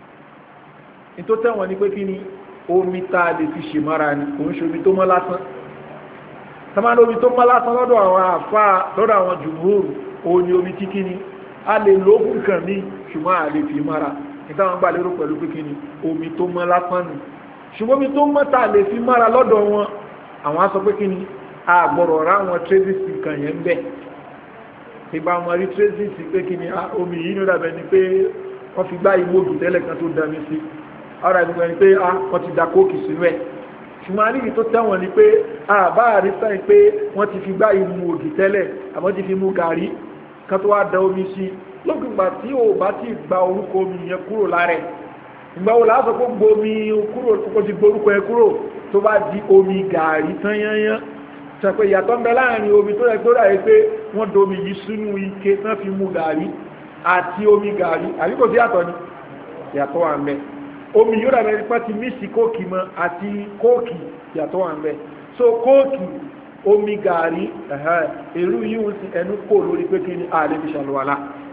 Speaker 1: tó tẹ́wọ̀n ní pé kí ni omi tá a lè fi ṣe mara ní kò ń ṣe omi tó mọ́ lásán. tamale omi tó mọ́ lásán lọ́dọ̀ àwọn àfá lọ́dọ̀ àwọn jùmúrù òun ni omi tí kí ni a lè lò fún nǹkan ní ṣùgbọ́n a lè fi mara ìtàwọn gbà lérò pẹ̀lú pé kí ni omi tó mọ́ lásán ni ṣùgbọ́n omi tó mọ́ tá a lè fi mara lọ́dọ̀ wọn àwọn á sọ pé kí ni a gbọ́dọ̀ ra àwọn trédìsì kan yẹn ń bẹ̀ ìgbà wọn rí trédìsì pé kí ni omi yìí ní ó dàbẹ̀ ni pé wọ́n fi gbá ìmòdù tẹ́lẹ̀ kan tó dami sí ara ìgbìmọ̀ ni pé wọ́n ti da kóòkì sínú ẹ̀ ṣùgbọ́n àríyìn tó tẹ́wọ̀n ni pé bá àrí sáyìn pé wọ́n ti fi gbá ìmú ògì tẹ́lẹ̀ àmọ́ ti fi mú gàrí kan tó wá da omi sí lókùngbà tí ò bá ti gba orúkọ omi yẹn kúrò lára ẹ̀ ìgbà wo làásọ pé gbomi kúrò kó ti gborúkọ ẹ kúrò tó bá di omi gàrí tán yányán sọ pé ìyàtọ̀ ń bẹ láàrin omi tó yẹ tó rà yẹ pé wọ́n domi yìí sínú ike tán fi mú gàrí àti omi gàrí àbí kò sí yàtọ̀ ni yàtọ̀ wà ń bẹ omi yóò rà mẹ́rin pàtí mísì kóòkì mọ́ àti kóòkì yàtọ̀ wà ń bẹ so kóòkì omi gàrí èrú yíò sí ẹnu kò lórí pé kí ni ààrẹ fi ṣàlùwàlá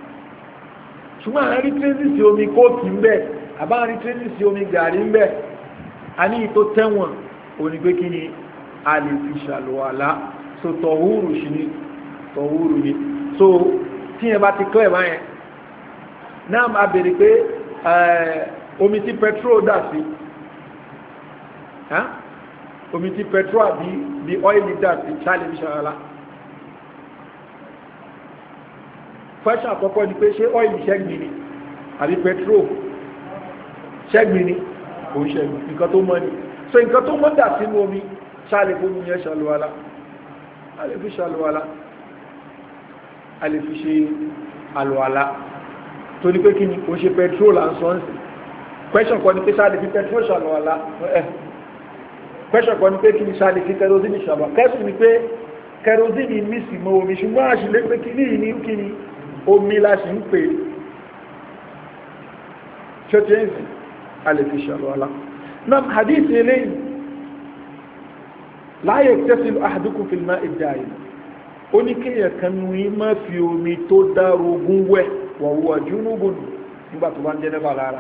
Speaker 1: ṣùgbọ́n àárí tírésì sí omi kóòkì ń bẹ àbáàrí tírésì sí omi gàrí ń bẹ a ní ìtó tẹ́wọ̀n òní pé kí ni a lè fi ṣàlùwàlá so tọ̀húrù sí ni tọ̀húrù ni so tí yẹn bá ti clear báyẹn náà máa bèèrè pé omi tí petrol dà sí omi tí petrol àbí bí ọ́ìlì dà sí ṣáàlì fi ṣàlùwàlá question àkọ́kọ́ ni pé ṣé ọ́ìlì ṣẹ́gbìn ni àbí petrol ṣẹ́gbìn ni kò ń ṣẹ́gbìn nǹkan tó mọ́ ni so nǹkan tó mọ́ dà sínú omi ṣáàlì fún mi yẹn ṣàlùwàlá a lè fi ṣàlùwàlá a lè fi ṣe àlùwàlá tó ní pé kí ni kò ń ṣe petrol and sons question kọ́ ni pé ṣáàlì fi petrol ṣàlùwàlá question kan ní pé kí ni ṣáà lè fi kerosene ṣàlùwàlá kẹ́sùn ni pé kerosene ní sì mọ́ omi ṣùgbọ́n àṣìlẹ́ pé kí ní kí ni omi la ṣì ń pè ṣọ́tẹ́ǹsì a lè fi ṣàlùwàlá náà hadith eléyìí la yaktasilu ahadukum fil ma'i ad-da'im ó ní kéèyàn kan nu yín má fi omi tó dárogún wẹ̀ wa huwa junubun nígbà tó bá ń jẹ́nẹ́bà lára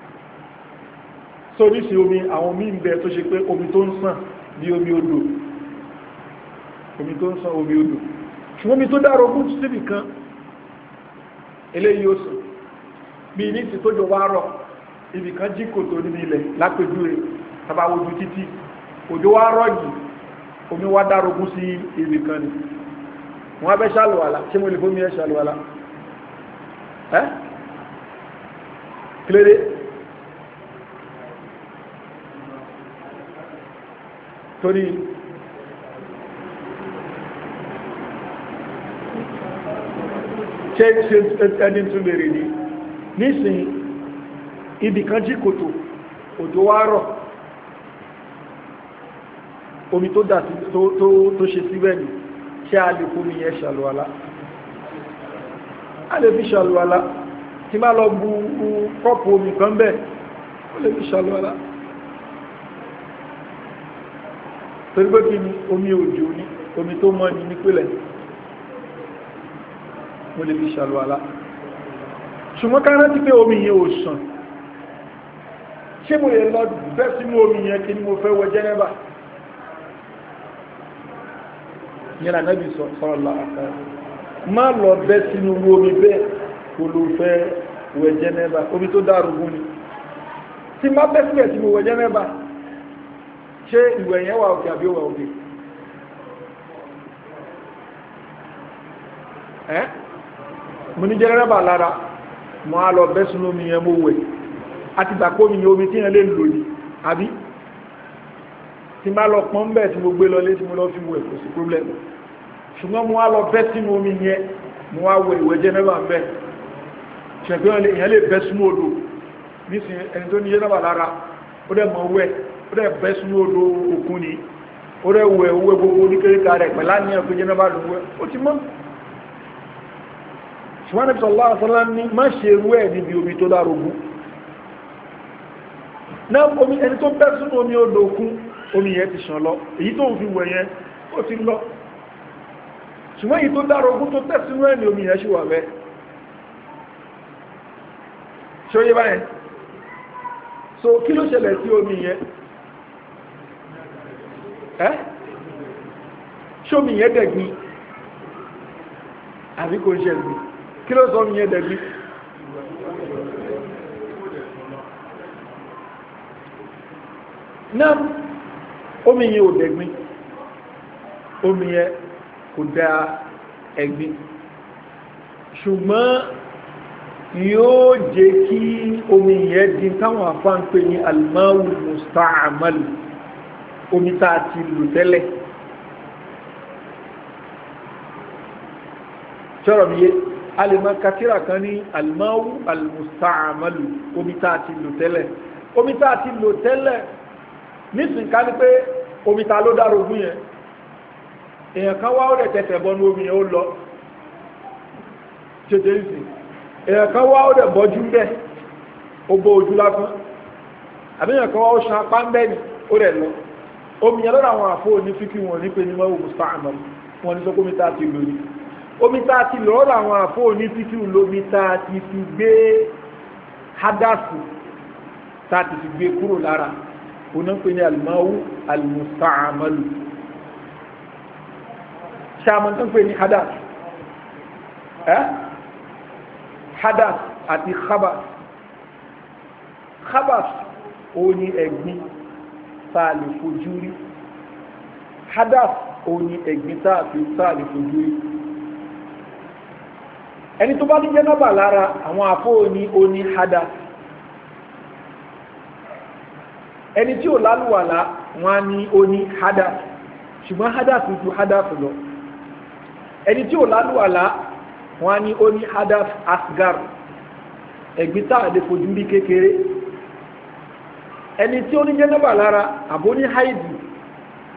Speaker 1: so ní sí omi àwọn míì ń bẹ tó ṣe pé omi tó ń sàn bí omi odò omi tó ń sàn omi odò ṣùgbọ́n omi tó dárogún síbì kan eléyìí ó sùn bí ní ti tó jọ wá rọ̀ ibì kan jí kòtò níbi ilẹ̀ lápèjúwe tàbá wojú títí òjò wá rọ̀ yìí omi wá dárogún sí ibì kan ni wọ́n abẹ́ ṣàlùwàlá ṣé mo lè fómi ẹ̀ ṣàlùwàlá ẹ́ kílódé torí ṣe ẹni tún lè rí ní nísìn ibì kan jí kòtò òjò wá rọ̀ omi tó dà tó ṣe síbẹ̀ ni ṣé a lè fún mi yẹn ṣàlùwàlá a lè fi ṣàlùwàlá tí má lọ bu kọ́pù omi kan bẹ́ẹ̀ ó lè fi ṣàlùwàlá torí pé kí ni omi òjò ní omi tó mọ́ ní nípìlẹ̀ mo lè fi ṣàlùwàlá ṣùgbọ́n ká rántí pé omi yẹn ò sàn ṣé mo lè lọ bẹ́ sínú omi yẹn kí ni mo fẹ́ wẹ jẹ́nẹ́bà yẹn na Nábì sallallahu alaihi wasallam má lọ bẹ́ sínú omi bẹ́ẹ̀ kò ló fẹ́ wẹ jẹ́nẹ́bà omi tó dárugún ni tí má bẹ́ sílẹ̀ tí mo wẹ jẹ́nẹ́bà ṣé ìwẹ̀ yẹn wà òkè àbí ó wà òkè ẹ́ mo ní jẹ́nẹ́bà lára mo á lọ bẹ́ sínú omi yẹn mo wẹ̀ àti ìgbàpọ̀ omi yẹn omi tí yẹn lè lò ní àbí tí má lọ pọ́n bẹ́ẹ̀ tí mo gbé lọ lé tí mo lọ fi wẹ̀ kò sí problem ṣùgbọ́n mo á lọ bẹ́ sínú omi yẹn mo á wẹ̀ ìwẹ̀ jẹ́nẹ́bà ń bẹ́ ṣẹ̀gbọ́n èèyàn lè bẹ́ sínú odò nísìnyí ẹni tó ní jẹ́nẹ́bà lára ó dẹ̀ mọ̀ wẹ̀ ó dẹ̀ bẹ́ sínú odò òkun ni ó dẹ̀ wẹ̀ owó gbogbo oníkéríkà rẹ̀ pẹ̀lá ní ẹ̀kọ́ jẹ́nẹ́bà ló wẹ̀ ó ti mọ́ ṣùgbọ́n Nábì sallallahu alaihi wasallam ní má ṣe rú ẹ̀ níbi omi tó dárogún náà omi ẹni tó bẹ́ sínú omi odò òkun omi yẹn ti ṣàn lọ èyí tó ń fi wẹ̀ yẹn ó ti lọ ṣùgbọ́n èyí tó dárogún tó tẹ́ sínú ẹ̀ ní omi yẹn ṣì wà bẹ́ẹ̀ ṣé ó yé báyẹn so kí ló ṣẹlẹ̀ sí omi yẹn ẹ́ ṣé omi yẹn dẹ̀gbin àbí kò ń ṣẹ̀gbin kí ló sọ omi yẹn dẹ̀gbin náà omi yẹn ò dẹ̀gbin omi yẹn kò dá ẹ̀gbin ṣùgbọ́n yóò jẹ́ kí omi yẹn di táwọn afánpé ní almawu musta'amalu omi tá a ti lò tẹ́lẹ̀ ṣọ́rọ̀ mi yé alìmọ̀ katira kan ní almawu almusta'amalu omi tá a ti lò tẹ́lẹ̀ omi tá a ti lò tẹ́lẹ̀ nísìn ká ní pé omi ta ló dárogún yẹn èèyàn kan wá ó rẹ̀ tẹ̀tẹ̀ bọ́ ní omi yẹn ó lọ tètè ń sìn èèyàn kan wá ó rẹ̀ bọ́jú bẹ́ ó bọ́ ojú lásán àbí èèyàn kan wá ó ṣan apá ń bẹ́ ni ó rẹ̀ lọ omi yẹn lọ́dọ̀ àwọn àfó ní fíkí wọn ní pé ní mọ́wó musta'mal wọn ní sọ pé omi tá a ti lò ní omi tá a ti lò lọ́dọ̀ àwọn àfó ní fíkí lómi tá a ti fi gbé hádásù tá a ti fi gbé kúrò lára onípe ní almawu almusta'amalu ṣàmọ́ tó ń pè ní hadas hadas àti khabas ó ní ẹ̀gbin táà lè fojú rí hadas ó ní ẹ̀gbin táà lè fojú rí ẹni tó bá ní jẹ́nàbà lára àwọn àfóò ní ó ní hadas ẹni tí ò lálùwàlá wọn ní ó ní hadas ṣùgbọ́n hadas ju hadas lọ ẹni tí ò lálùwàlá wọn ní ó ní hadas asgar ẹ̀gbin tá a lè fojú rí kékeré ẹni tí ó ní jẹ́nàbà lára àbó ní haidu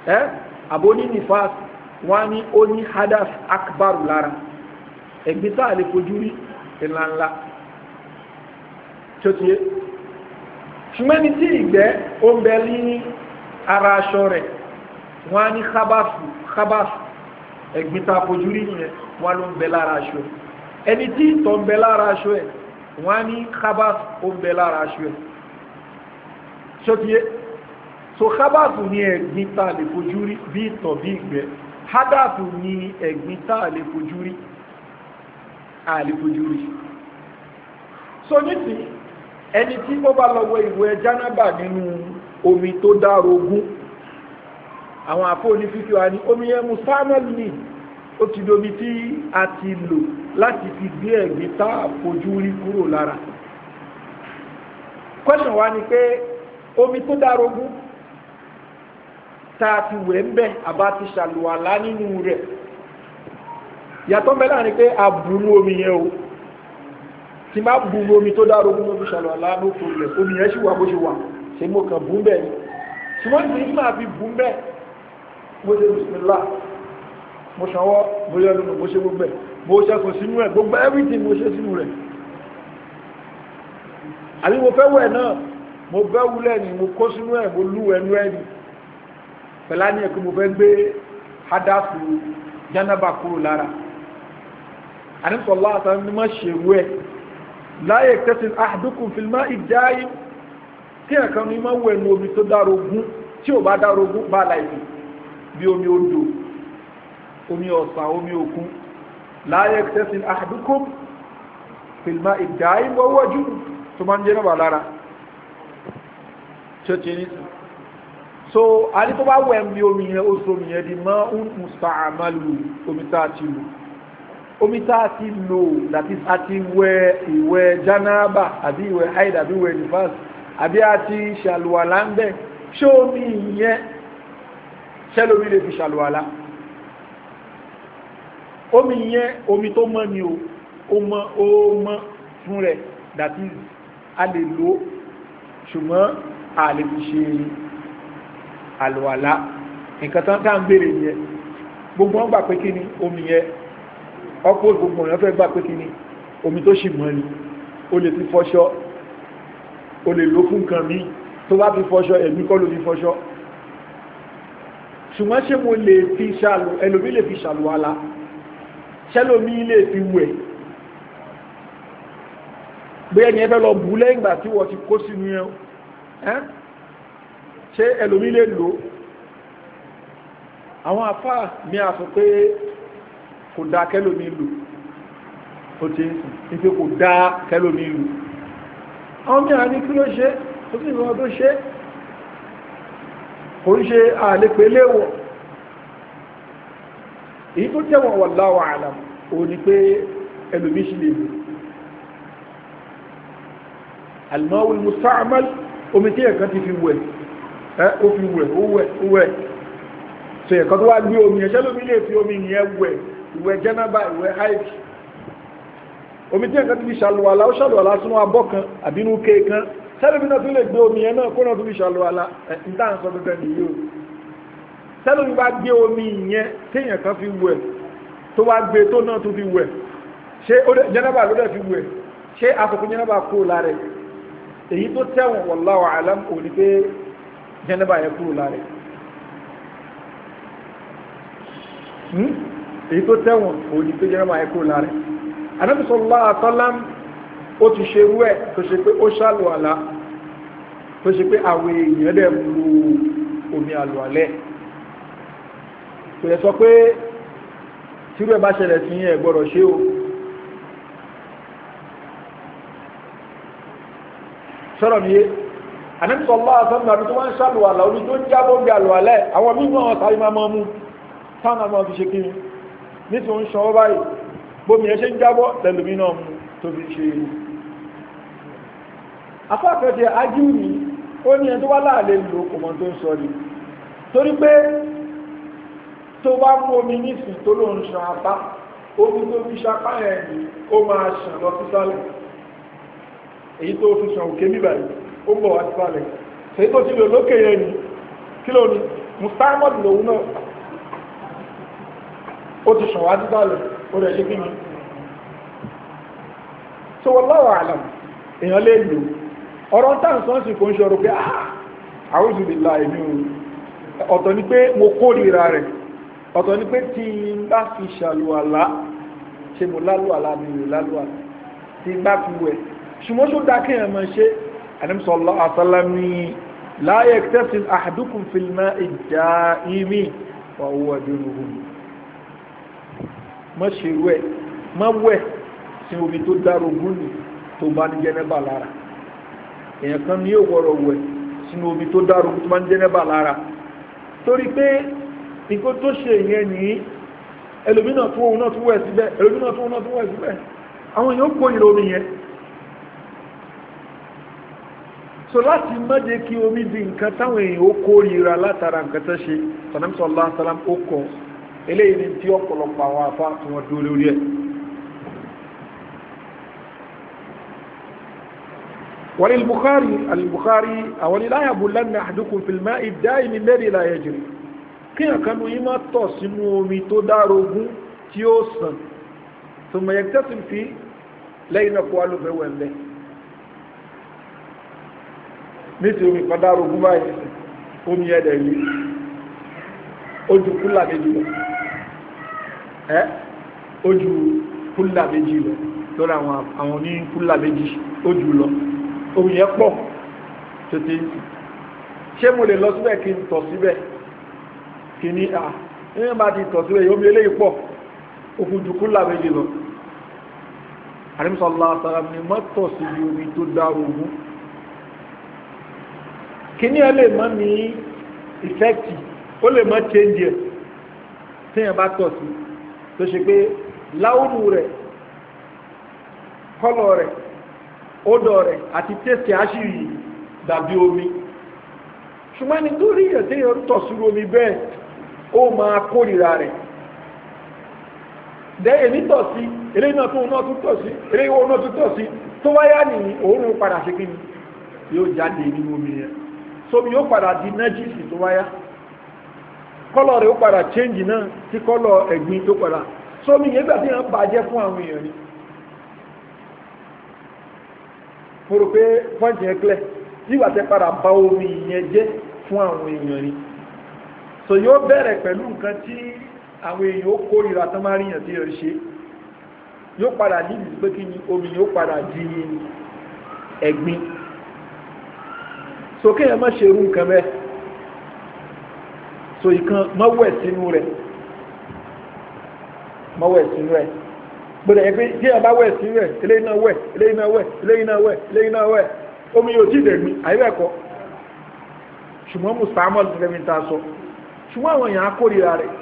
Speaker 1: àbó ní nifas wọ́n ní ó ní hadath akbar lára ẹ̀gbin tá a lè fojú rí ńláńlá tó ti yé ṣùgbọ́n ní tí ìgbẹ́ ó ń bẹ ní ara aṣọ rẹ̀ wọ́n á ní khabasu ẹ̀gbin tá a fojú rí nìyẹn wọ́n ló ń bẹ lára aṣọ ẹni tí ìtọ̀ ń bẹ lára aṣọ ẹ̀ wọ́n á ní khabasu ó ń bẹ lára aṣọ ẹ̀ tó ti yé so khabasu ní ẹ̀gbin tá a lè fojú rí bí ìtọ̀ bí ìgbẹ́ hadafu ní ẹ̀gbin tá a lè fojú rí so nísìnyí ẹni tí ó bá lọ wẹ̀ ìwẹ̀ jánábà nínú omi tó dárogún àwọn àfóòní fífi wa ní omi yẹn musamman ní ó ti domi tí a ti lò láti fi gbé ẹ̀gbin tá a fojú rí kúrò lára question wa ni pé omi tó dárogún tá a ti wẹ̀ ń bẹ̀ àbá ti ṣàlùwàlá nínú rẹ̀ yàtọ̀ mẹ́lá ni pé a bùnú omi yẹn o tí má bùnú omi tó dárogún ló fi ṣàlùwàlá ló kò rẹ̀ omi yẹn sì wà bó ṣe wà ṣe mo kàn bùn bẹ́ẹ̀ ni ṣùgbọ́n tí máa fi bùn bẹ́ẹ̀ mo ṣe bisimilá mo ṣàwọ́ mo yẹ lónà mo ṣe gbogbo ẹ̀ mo ṣẹ́kùn sínú ẹ̀ gbogbo everything mo ṣe sínú rẹ̀ àbí mo fẹ́ wẹ̀ náà mo bẹ́ wulẹ̀ ni mo kó sínú ẹ̀ mo lú ẹnu ẹ̀ ni pẹ̀lá ní ẹ̀kú mo fẹ́ gbé hadafu jánábà kúrò lára àníṣọ́lá àtàrí ní má ṣèrú ẹ̀ láyé tẹ́sìn ahadukum fil ma'i da'im tí ẹ̀kan ní má wẹ̀ ní omi tó dárogún tí ò bá dárogún bá láìsí bí omi odò omi ọ̀sà omi òkun láyé tẹ́sìn ahadukum fil ma'i da'im wọ́wọ́ jù tó má ń jẹ́ náà lára so a ní tó bá wẹ̀ ń bí omi yẹn ó so omi yẹn di ma'un musta'malu omi tá a ti lò omi tá a ti lò láti a ti wẹ̀ ìwẹ̀ jánábà àbí ìwẹ̀ haid àbí ìwẹ̀ nifas àbí a ti ṣàlùwàlá ń bẹ̀ ṣé omi yẹn ṣẹlómi lè fi ṣàlùwàlá omi yẹn omi tó mọ́ ni ó mọ́ fún rẹ̀ that is a lè lò ṣùgbọ́n a lè fi ṣe àlùwàlá nǹkan tán tá ń bèèrè yẹn gbogbo wọn gbà pé kí ni omi yẹn ọ̀pọ̀ gbogbo èèyàn fẹ́ gbà pé kí ni omi tó ṣì mọ́ ni o lè fi fọṣọ o lè lò fún nǹkan míì tó bá fi fọṣọ ẹ̀mí kọ́ ló fi fọṣọ ṣùgbọ́n ṣé mo lè fi ẹlòmí lè fi ṣàlùwàlá ṣẹlòmí lè fi wẹ̀ bóyá ẹni ẹfẹ́ lọ bù lẹ́yìn ìgbà tí wọ́n ti kó sínú yẹn ṣé ẹlòmí lè lò àwọn afá mi a sọ pé kò dá kẹlòmí lò ó ti ń sìn pé kò dá kẹlòmí lò àwọn mìíràn ní kí ló ṣe ó sì rán tó ṣe kò ń ṣe àlepẹ̀ léwọ̀ èyí tó tẹ́wọ̀n wallahu a'lam òun ni pé ẹlòmí sí lè lò al-ma'ul musta'mal omi tí ẹ̀kan ti fi wẹ̀ ó fi wẹ̀ ó wẹ̀ so ẹ̀kan tó wá gbé omi ẹ̀ṣẹ́ lómi lè fi omi yẹn wẹ̀ ìwẹ̀ jẹ́nàbà ìwẹ̀ haid omi tí ẹ̀kan ti fi ṣàlùwàlá ó ṣàlùwàlá sínú abọ́ kan àbínú kéèkan sẹ́lómi náà tó lè gbé omi yẹn náà kó náà tó fi ṣàlùwàlá ìta ń sọ gẹ́gẹ́ nìyí o sẹ́lómi bá gbé omi yẹn téèyàn kan fi wẹ̀ tó wá gbé tó náà tó fi wẹ̀ ṣé jẹ́nàbà ló dẹ̀ fi wẹ̀ ṣé asọ̀kú jẹ́nàbà kó lára èyí tó tẹ́wọ̀n wallahu a'lam òní pé jẹ́nàbà yẹ kúrò lára èyí tó tẹ́wọ̀n òní pé jẹ́nàbà yẹ kúrò lára Ànábì sallallahu alaihi wasallam ó ti ṣe rú ẹ̀ tó ṣe pé ó ṣàlùwàlá tó ṣe pé àwọn èèyàn dẹ̀ mú omi àlùwàlẹ̀ kò yẹ sọ pé tírú ẹ̀ bá ṣẹlẹ̀ sí ẹ̀ gbọ́dọ̀ ṣe o sọ́rọ̀ ní yé Ànábì sallallahu alaihi wasallam tó wá ń ṣàlùwàlá omi tó ń jábọ́ bí àlùwàlẹ̀ àwọn mímọ̀ wọn tàbí máa mú táwọn àmọ́ fi ṣe kí ní tí ó ń ṣọwọ́ báyìí bómi ẹ ṣe ń jábọ́ lẹ́lùmí náà mú tó fi ṣe afáfẹ́fẹ́ ajú ní ó ní ẹ tó wá láàlẹ́ lò ọmọ tó ń sọ ní torí pé tó bá mú omi nísìn tó ló ń ṣan apá omi tó fi ṣapá ẹ̀ ní ó máa ṣàn lọ sísàlẹ̀ èyí tó fi ṣàn òkè níbàyí ó bọ̀ wá sísàlẹ̀ èyí tó ti lò lókè yẹn ni kí ló ní mustahmad lòun náà ó ti sàn wá dídálẹ̀ ó rẹ̀ ṣe kí ni so wallahu a'lam èèyàn lè lò ọ̀rọ̀ táǹsán sì kò ń ṣọ̀rọ̀ pé a'udhu billahi èmi ọ̀tọ̀ ni pé mo kórìíra rẹ̀ ọ̀tọ̀ ni pé tí n bá fi ṣàlùwàlá ṣe mo lálùwàlá mi ò lálùwàlá tí n bá fi wẹ̀ ṣùgbọ́n tó dá kéèyàn máa ṣe Ànábì sallallahu alaihi wasallam ní la yaktasil ahadukum fil ma'i ad-da'imi wa huwa junubun má ṣe wẹ̀ má wẹ̀ sí omi tó dárogún ní tó bá ní jẹ́nẹ́bà lára èèyàn kan ní yóò wọ́rọ̀ wẹ̀ sínú omi tó dárogún tó bá ní jẹ́nẹ́bà lára torí pé nǹkan tó ṣe ìyẹn ní ẹlòmínà tó òun náà tó wẹ̀ síbẹ̀ ẹlòmínà tó òun náà tó wẹ̀ síbẹ̀ àwọn èèyàn kó ìrò omi yẹn so láti má jẹ́ kí omi di nǹkan táwọn èèyàn ó kórìíra látara nǹkan tó ṣe Ànábì sallallahu alaihi wasallam ó kọ eléyìí ni tí ọ̀pọ̀lọpọ̀ àwọn afá tí wọ́n dúró lórí ẹ̀ والبخاري أولي لا يبولن أحدكم في الماء الدائم الذي لا يجري kí ẹ̀kan ní má tọ̀ sínú omi tó dárógún tí ó sàn tó mọ̀ yẹ tẹ́sí fi lẹ́yìn náà kó wá ló fẹ́ wẹ̀ ńlẹ̀ nítorí omi kan dárógún báyìí omi ẹ̀dẹ̀ yìí ojú kúlà méjì lọ ojú kúlà méjì lọ lọ́rọ̀ àwọn ní kúlà méjì ojú lọ omi yẹn pọ̀ tètè ṣé mo lè lọ síbẹ̀ kí n tọ̀ síbẹ̀ kí ní ní bá ti tọ̀ síbẹ̀ yóò mi eléyìí pọ̀ òkun jù kúlà méjì lọ àrímsọ́lá àtàrà ni mọ́ tọ̀ sí omi tó dárógún kí ní ẹ lè mọ́ ní ìfẹ́kì ó lè mọ́ change ẹ̀ tí yẹn bá tọ̀ sí tó ṣe pé láwùrù rẹ̀ kọ́lọ̀ rẹ̀ odò rẹ̀ àti tẹ́sì àṣírí dàbí omi ṣùgbọ́n ní tó rí ẹ̀ tí yẹn tọ̀ sí omi bẹ́ẹ̀ ó máa kórìíra rẹ̀ dẹ́ èmi tọ̀ sí eléyìí náà tó náà tún tọ̀ sí eléyìí náà tún tọ̀ sí tó wáyá nìyí òórùn padà ṣe kí ni yóò jáde nínú omi yẹn sómi yóò padà di nájìsì tó wáyá kọ́lọ̀ rẹ̀ ó padà change náà tí kọ́lọ̀ ẹ̀gbin tó padà sómi yẹn gbà tí wọ́n bàjẹ́ fún àwọn èèyàn ni mo rò pé pọ́ǹtì yẹn clear nígbà tẹ́ padà bá omi yẹn jẹ́ fún àwọn èèyàn ni so yóò bẹ̀rẹ̀ pẹ̀lú nǹkan tí àwọn èèyàn ó kórìíra tó máa ríyàn tí yóò ṣe yóò padà níbi pé kí ni omi yóò padà di ẹ̀gbin so kéèyàn má ṣe irú nǹkan bẹ́ẹ̀ so ìkan mọ́wẹ̀ sínú rẹ̀ gbọ́dọ̀ ẹgbẹ́ tí a bá wẹ̀ sínú rẹ̀ eléyìí náà wẹ̀ eléyìí náà wẹ̀ eléyìí náà wẹ̀ eléyìí náà wẹ̀ omi yóò tí dẹ̀gbin àyíbẹ̀kọ́ ṣùgbọ́n mùsàmọ́lù ti fẹ́mi ta sọ ṣùgbọ́n àwọn èèyàn akórira rẹ̀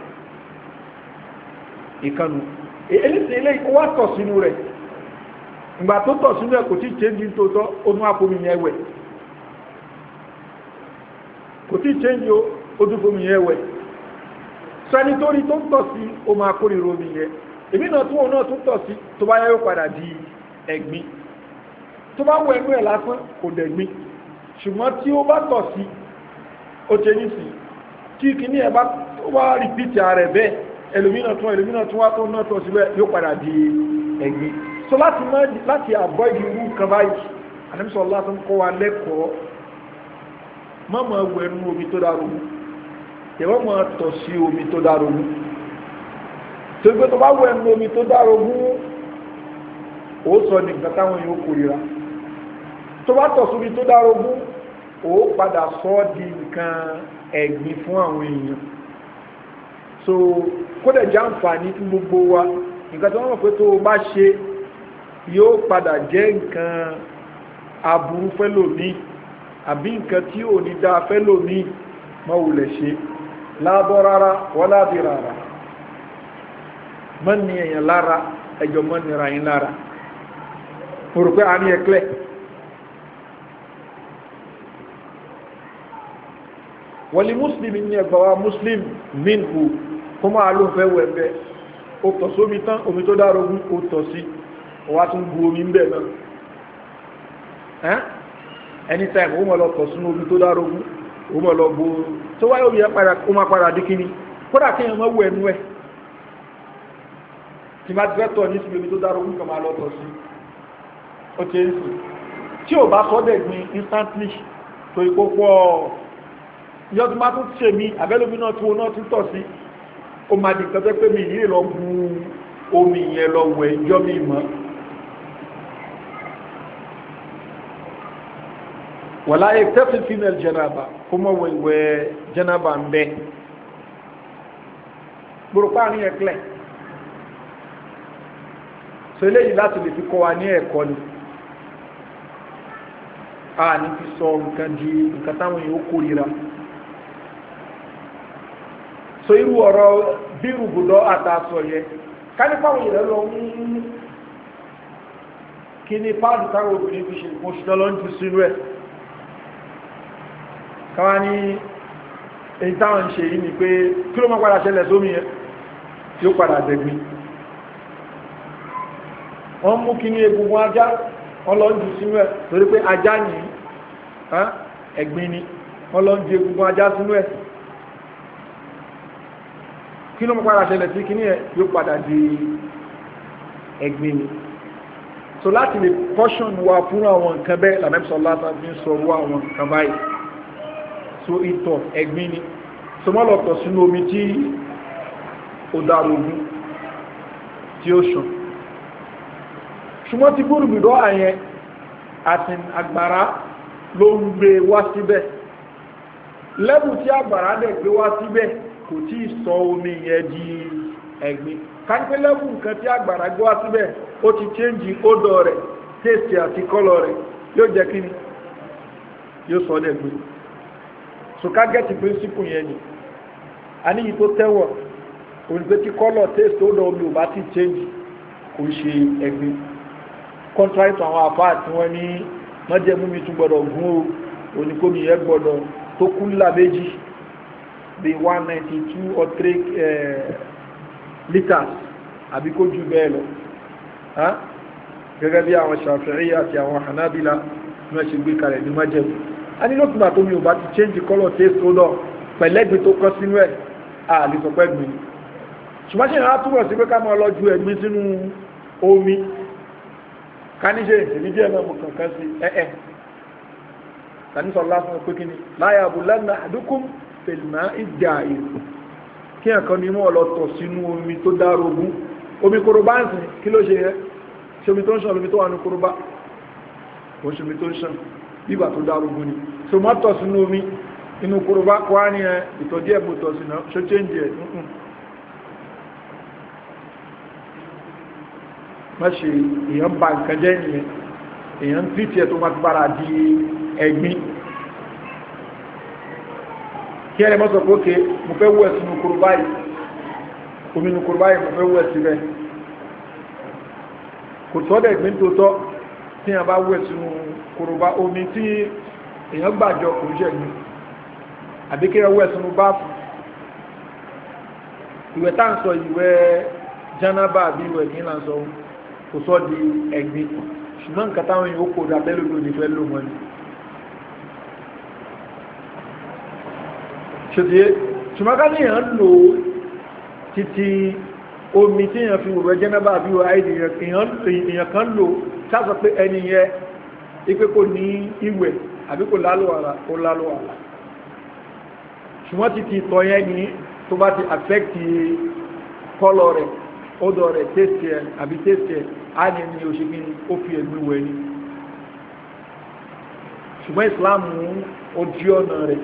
Speaker 1: ìkànnù eléyìí eléyìí ó wá tọ̀ sínú rẹ̀ ìgbà tó tọ̀ sínú rẹ̀ kò tí change tó tọ́ onú àpomi yẹn wẹ̀ kò tí change ojúfomi yẹn wẹ̀ sani tó rí tó ń tọ̀ sí ó máa kórìíra omi yẹn èmi náà tó wọn náà tó tọ̀ sí tó bá yẹ ó padà di ẹ̀gbin tó bá wọ ẹnu ẹ̀ lásán kò dẹ̀gbin ṣùgbọ́n tí ó bá tọ̀ sí ó ṣe nísì tí kìíní ẹ̀ bá tó bá rìpítì ààrẹ bẹ́ẹ̀ ẹlòmínà tún wá tó náà tọ̀ sí bẹ́ẹ̀ yóò padà di ẹ̀gbin so láti avoid irú nǹkan báyìí àdẹ́mísọ̀ lásán kọ́ wa lẹ́kọ̀ọ́ mọ́mọ́ ẹwọ ẹnu omi tó dárógún ìwọ́n mọ́ tọ̀ sí omi tó dárógún tó gbé tó bá wọ ẹnu omi tó dárógún ó sọ ní nǹkan táwọn yóò kórìíra tó bá tọ̀ sí omi tó dárógún ó padà sọ di nǹkan ẹ̀gbin fún àwọn èèyàn so kódẹ̀ jẹ́ àǹfààní fún gbogbo wa nǹkan tó wọ́n mọ̀ pé tó bá ṣe yóò padà jẹ́ nǹkan aburú fẹ́lòmíì àbí nǹkan tí ò ní dáa fẹ́lòmíì mọ́ wùlẹ̀ ṣe lábọ́ rárá wọ́n lábí rárá mọ́ ní èèyàn lára ẹjọ́ mọ́ nira yín lára mo rò pé a ní ẹ̀klẹ́ wọlé muslim ní ẹgbà wa muslim minhu kó máa ló fẹ́ wẹ̀bẹ̀ ó tọ̀ sómi tán omi tó dárógún ó tọ̀ sí ọwá tún bu omi ń bẹ̀ náà anytime ó mọ̀ lọ tọ̀ sínú omi tó dárógún ó mọ̀ lọ bó tó wáyé omi yẹn padà ó máa padà dé kíní kódà kí èèyàn máa wọ ẹnu ẹ̀ tí máa ti fẹ́ tọ̀ ní síbi omi tó dárogún kan máa lọ tọ̀ sí ó ti ń sùn tí ò bá sọ́dẹ̀ gbin instantly tó ipò pọ̀ ìjọ tí máa tún ṣe mí àbẹ́lómi náà tí wọn náà tún tọ̀ sí ó máa di nǹkan tó pé mi yìí lọ bu omi yẹn lọ wẹ̀ ìjọ mi mọ́ wàlá ẹ̀kẹ́fì female jẹ́nàbà kó mọ̀ wẹ̀ jẹ́nàbà ń bẹ́ gbòròpá ní ẹ̀klẹ̀ so eléyìí láti lè fi kọ́ wa ní ẹ̀kọ́ ni a ní fi sọ nǹkan di nǹkan táwọn èèyàn kórìíra so irú ọ̀rọ̀ bí rúgbùdọ́ àtàsọ yẹ kánípàwọn èèyàn lọ ń kí ní páàdù táwọn obìnrin fi ṣe nǹkan ṣùgbọ́n lọ ń ju sínú ẹ̀ káwá ní èyí táwọn ń ṣe yìí ni pé kí ló máa padà ṣẹlẹ̀ sómi yẹn yóò padà dẹ̀gbin wọ́n mú kí ní egungun ajá wọ́n lọ ń ju sínú ẹ̀ torí pé ajá ní ẹ̀gbin ni wọ́n lọ ń ju egungun ajá sínú ẹ̀ kí ló máa padà ṣẹlẹ̀ sí kí ní ẹ̀ yóò padà di ẹ̀gbin ni so láti lè caution wa fún àwọn nǹkan bẹ́ẹ̀ lànàbísọ̀ látàbí ń sọ wá àwọn nǹkan báyìí so ìtọ̀ ẹ̀gbin ni so mọ́ lọ́tọ̀ sínú omi tí ó dárógún tí ó ṣàn ṣùgbọ́n tí gbúrùgbùdọ́ àyẹn àti àgbàrá ló ń gbé wá síbẹ̀ lẹ́bù tí àgbàrá dẹ̀ gbé wá síbẹ̀ kò tí ì sọ omi yẹn di ẹ̀gbin kánípé lẹ́bù nǹkan tí àgbàrá gbé wá síbẹ̀ ó ti change odor rẹ̀ taste àti color rẹ̀ yóò jẹ́ kí ni yóò sọ dẹ̀ gbé so ká gẹ́tì principle yẹn ni a níyì tó tẹ́wọ̀ òyìnbó tí color taste odor omi ò bá ti change kò ṣe ẹ̀gbin contrary to àwọn àfáà tí wọ́n ní mọ́jẹ̀mú mi tún gbọ́dọ̀ gún o oníkómi yẹn gbọ́dọ̀ tó kú ńlá méjì bí 192 or 3 litres àbí kó jù bẹ́ẹ̀ lọ gẹ́gẹ́ bí àwọn Shafi'i àti àwọn Hanabila ní wọ́n ṣe gbé kalẹ̀ ní mọ́jẹ̀mú a ní lókùnbà tó mi ò bá ti change color taste odor pẹ̀lẹ́gbin tó kọ́ sínú ẹ̀ àlè sọ pé gbìn ṣùgbọ́n ṣe ìrìn àtúwọ̀ sí pé ká máa lọ ju ẹ̀gbin sínú omi káníṣe ìdíjẹ́ náà mú kankan sí ẹ̀ẹ́ kaníṣọ́ lásán pé kí ni láyà àbúlánà àdúkùn fèlìmá ìjà ìrù kí ẹ̀kan ní mọ́ ọlọ́tọ̀ sínú omi tó dárógún omi korobá ń sìn kí ló ṣe yẹ ṣe omi tó ń ṣàn lómi tó wà ní korobá kò ṣe omi tó ń ṣàn bíbà tó dárógún ni so mọ́tọ̀ sínú omi inú korobá kọ́ á ní ìtọ́jú ẹ̀bù tọ̀ sínú ṣó change ẹ̀ má ṣe èèyàn bá nǹkan jẹ́ ìyẹn èèyàn tí tí ẹ tó máa gbára di ẹ̀gbin kí ẹni mọ́sọ̀ pé ókè mo fẹ́ wẹ̀ sínú korobá yìí omi inú korobá yìí mo fẹ́ wẹ̀ síbẹ̀ kò tọ́dẹ̀ ẹ̀gbin tó tọ́ tí a bá wẹ̀ sínú korobá omi tí èèyàn gbàjọ kò ń ṣẹ̀gbin àbí kí ẹ wẹ̀ sínú báàfù ìwẹ̀ tá à ń sọ ìwẹ̀ jánábà àbí ìwẹ̀ kí ń là ń sọ kò sọ di ẹ̀gbin ṣùgbọ́n nǹkan táwọn èèyàn kò dá bẹ́lú ló ní fẹ́ lò wọ́n ni ṣòdíé ṣùgbọ́n ká ní èèyàn lò títí omi tí èèyàn fi wòrò jẹ́nàbà àbí wọ àìdí èèyàn kan lò sáàsọ pé ẹni yẹ ipé kò ní ìwẹ̀ àbí kò lálùwàlà ó lálùwàlà ṣùgbọ́n títí ìtọ̀ yẹn ni tó bá ti affect kọ́lọ̀ rẹ̀ odò rẹ̀ tẹ́sì ẹ̀ àbí tẹ́sì ẹ̀ á ní ní òṣèlú ó fi ẹ̀gbin wẹ̀ ni ṣùgbọ́n Islam ojú ọ̀nà rẹ̀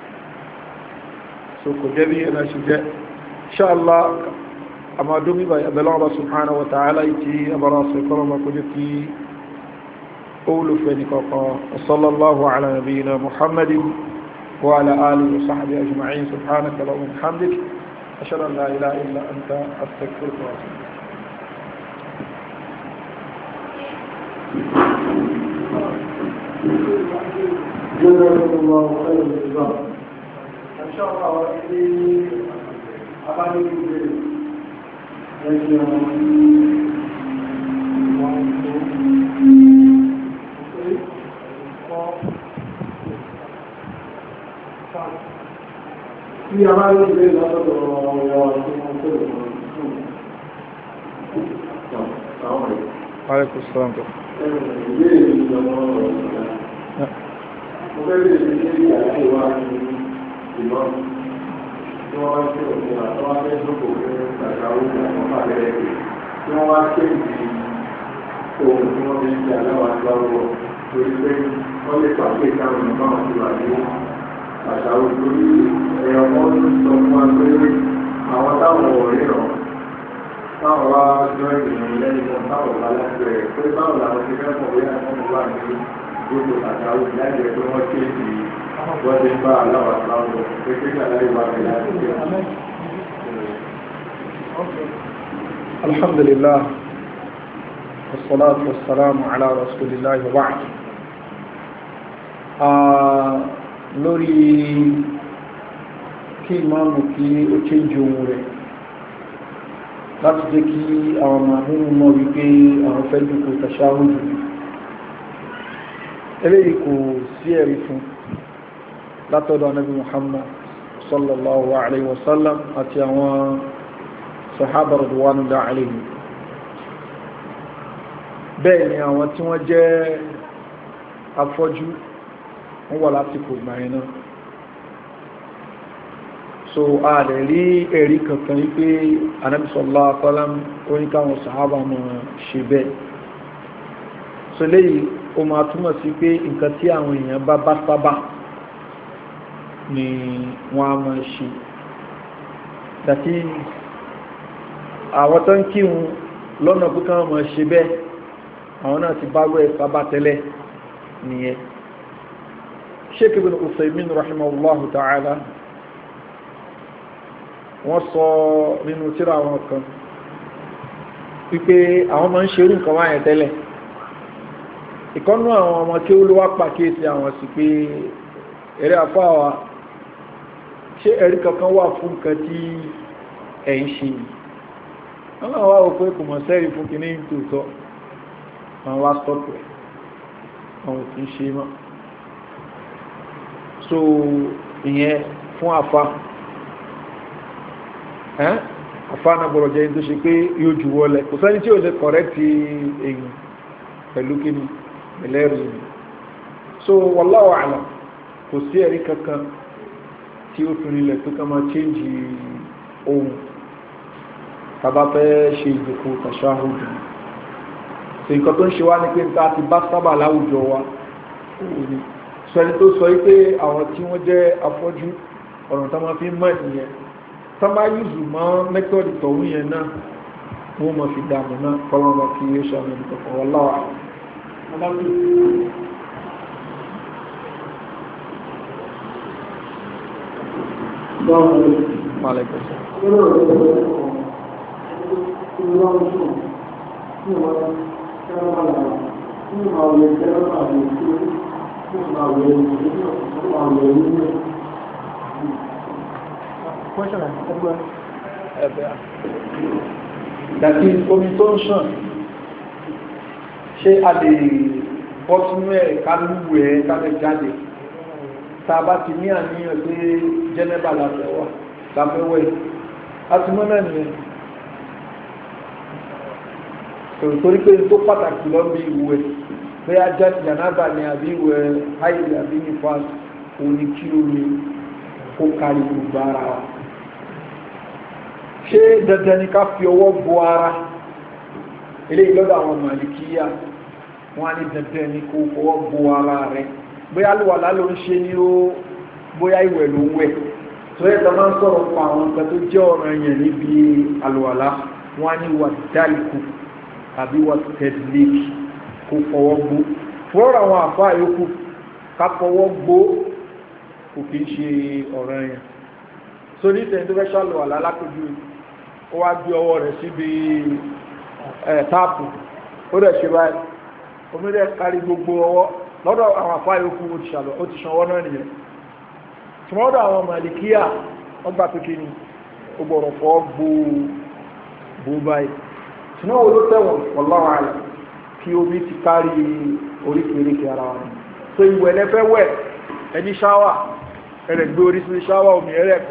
Speaker 1: so kò jẹ́ bí ẹ̀nà ṣe jẹ́ ṣáàlá àmàdómi bá ẹ̀bẹ̀lọ́ ọba subhanahu wa ta'ala ìtì abara sọ ìkọlọ́ ma kó jẹ́ kí ó wúlò fẹ́ ní kọ̀ọ̀kan sallallahu ala nabiyyina muhammadin wa ala alihi wa sahbihi ajma'in subhanaka allahumma wa bihamdik أشهد أن لا إله إلا أنت أستغفرك وأتوب
Speaker 2: جزاكم الله خير الجزاء إن شاء الله في أباني يجي tí a máa ń gbé lọ́dọ̀ ọ̀rọ̀ tí wọ́n tó lè mọ̀
Speaker 1: Aleykum salaam tó.
Speaker 2: Ìbéèrè ìjọba ọ̀rọ̀ ìgbà. Mo fẹ́ lè ṣe ní àyàwó wa ní ìmọ̀ tí wọ́n wá sí òfin àtọ́wá fẹ́ lóko fún ìgbàgbọ́ àwọn àlẹ́ tí wọ́n wá kéèkì ohun tí wọ́n fi ń ṣe aláwọ̀ àgbáwọ̀ torí pé wọ́n lè pàṣẹ káwọn ọmọ àwọn ti wà ní àṣàwọ̀ torí ẹ̀yọ̀ wọn sọ fún wa pé àwọn táwọn ọ̀rẹ́ rọ̀ táwọn wá jọ ìrìn lẹ́yìn náà táwọn bá láti rẹ̀ pé báwọn làwọn ti fẹ́ mọ̀ bóyá wọ́n wà ní gbogbo àṣàwọ̀ láìjẹ́ pé wọ́n kéèkì wọ́n ti ń bá aláwọ̀ àgbáwọ̀ pé kí
Speaker 1: الحمد لله والصلاة والسلام على رسول الله وبعد lórí kí ìmáàmù kí ó change ohun rẹ̀ láti jẹ́ kí àwọn màmúrù mọ̀ wípé àwọn fẹ́ jùkú tàṣáhùdù eléyìí kò sí ẹ̀rí fún látọ̀dọ̀ anábì Muhammad sallallahu alaihi wasallam àti àwọn sahaba radwanullahi alaihim bẹ́ẹ̀ ni àwọn tí wọ́n jẹ́ afọ́jú wọ́n wà lásìkò ìgbàyẹn náà so a lè rí ẹ̀rí kankan wípé Ànábì sallallahu alaihi wasallam oníkàwọn sahaba mọ̀ ṣe bẹ́ẹ̀ so léyìí o máa túmọ̀ sí pé nǹkan tí àwọn èèyàn bá sábà ni wọ́n á máa ṣe dàtí àwọn tó ń kírun lọ́nà pé káwọn máa ṣe bẹ́ẹ̀ àwọn náà ti bá rẹ̀ sábà tẹ́lẹ̀ nìyẹn Sheikh Ibn Uthaymin rahimahullahu ta'ala wọ́n sọ nínú tírà àwọn kan wípé àwọn máa ń ṣerú nǹkan wáyẹn tẹ́lẹ̀ ìkọ́nú àwọn ọmọ tí ó ló wá pàkíyèsí àwọn sí pé eré àfáwà ṣé ẹ̀rí kankan wà fún nǹkan tí ẹ̀ ń ṣe wọ́n náà wá òpé kò mọ̀ sẹ́rí fún kí ní tòótọ́ àwọn wá stọ́pù ẹ̀ àwọn òfin ṣe mọ́ so ìyẹn fún àfá náà gbọ́dọ̀ jẹ́ tó ṣe pé yóò jù wọlé kò sẹ́ni tí ó lè kọ̀rẹ́tì èyàn pẹ̀lú kí ni ẹlẹ́rìí so wallahu a'lam kò sí ẹ̀rí kankan tí ó fi rinlẹ̀ tó ká máa change ohun tàbá fẹ́ ṣe ìjòkó tàṣáhùdù so nǹkan tó ń ṣe wá ní pé níta ti bá sábà láwùjọ wa òní sọ ẹni tó sọ wípé àwọn tí wọ́n jẹ́ afọ́jú ọ̀nà tó máa fi mọ̀ ìyẹn tó bá yùzù mọ́ mẹ́tọ́dì tọ̀hún yẹn náà wọ́n mọ̀ fi dààmú náà kọ́lọ́mọ kí ó ṣe àmì ìdìkọ̀kọ̀ wallahu a'lam. Dàtí omi tó ń ṣàn ṣé a lè bọ́ sínú ẹ̀ ká lúwò ẹ̀ ká lè jáde tá a bá ti ní àníyàn pé jẹ́nẹ́bà láfẹ́wà láfẹ́wẹ́ láti mọ́ náà nìyẹn torí pé tó pàtàkì lọ bí ìwẹ̀ pé a jẹ́ jànábà ní àbí ìwẹ̀ haìlì àbí nífàs òní kí omi kó kárí gbogbo ara wa ṣé dandan ni ká fi ọwọ́ bo ara eléyìí lọ́dọ̀ àwọn màlìkíyà wọ́n á ní dandan ni kó fọwọ́ bo ara rẹ̀ bóyá àlùwàlá ló ń ṣe ní ó bóyá ìwẹ̀ ló ń wẹ̀ tó yẹ máa ń sọ̀rọ̀ pa àwọn nǹkan tó jẹ́ ọ̀ranyàn níbi àlùwàlá wọ́n á ní wà dálìkù àbí wà tẹ̀lẹ́kì kó fọwọ́ gbó fọ́rọ̀ àwọn àfá yòókù ká fọwọ́ gbó kò kí ń ṣe ọ̀ranyàn so ní ìtẹ̀ tó fẹ́ ṣàlùwàlá lápòjú ó wá gbé ọwọ́ rẹ̀ síbi táàpù ó dẹ̀ ṣe báyìí omi dẹ̀ kárí gbogbo ọwọ́ lọ́dọ̀ àwọn àfá yòókù ó ti ṣanwọ́ náà nìyẹn tí wọ́n dọ̀ àwọn màlìkíyà wọ́n gbà pé kí ni ó gbọ́dọ̀ fọ́ gbó báyìí tí wọ́n ló tẹ̀wọ̀n wallahu a'lam kí omi ti kárí oríkèéríkèé ara wọn so ìwẹ̀ lẹ́fẹ́ wẹ̀ ẹni ṣáwà ẹ̀rẹ̀ gbé orí sí ṣáwà omi ẹ̀rẹ̀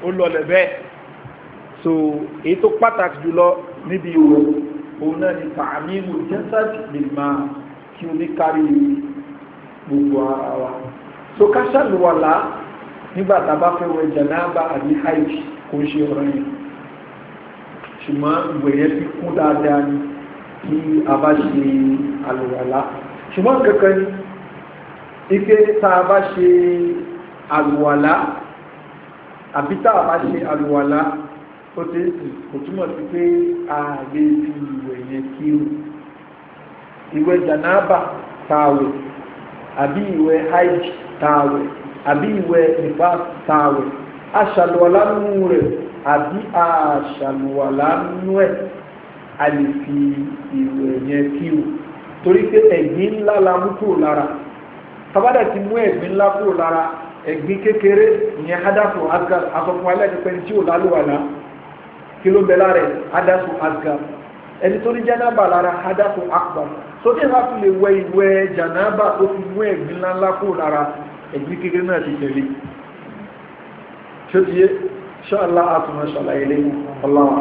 Speaker 1: ó lọlẹ̀ bẹ́ẹ̀ so èyí tó pàtàkì jùlọ níbi ìwò òun náà ni ta'mimu jasad bil ma' kí omi kárí gbogbo ara wa so ká ṣàlùwàlá nígbà tá a bá fẹ́ wẹ̀ jànáàbà àbí haid kò ń ṣe ọ̀rọ̀ yẹn ṣùgbọ́n ìwẹ̀ yẹn fi kún dáadáa ni kí a bá ṣe àlùwàlá ṣùgbọ́n kankan ni ike tá a bá ṣe àlùwàlá àbí tá a bá ṣe àlùwàlá ó ti sì kò túmọ̀ sí pé a lè fi ìwẹ̀ yẹn kírun ìwẹ̀ jànáàbà tààwẹ̀ àbí ìwẹ̀ haid tààwẹ̀ àbí ìwẹ̀ nifas tààwẹ̀ aṣàlùwàlá nínú rẹ̀ àbí aṣàlùwàlá nínú ẹ̀ a lè fi ìwẹ̀ yẹn kírun torí pé ẹ̀gbin ńlá la mú kúrò lára tabada ti mú ẹ̀gbin ńlá kúrò lára ẹ̀gbin kékeré ìyẹn hadafu asgar asọ̀fún alẹ́nipẹ́ni tí ò lálùwàlá kí ló bẹ lára hadafu asgar ẹni tó ní janaba lára hadafu akbar sókè wá fi lè wẹ ìwẹ̀ janaba tó fi mú ẹ̀gbin ńlá kúrò lára ẹ̀gbin kékeré náà ti tẹ̀lé ṣé ti yé ṣáàlá àtúnmọ̀ ṣàlàyé lẹ́yìn ọláwà.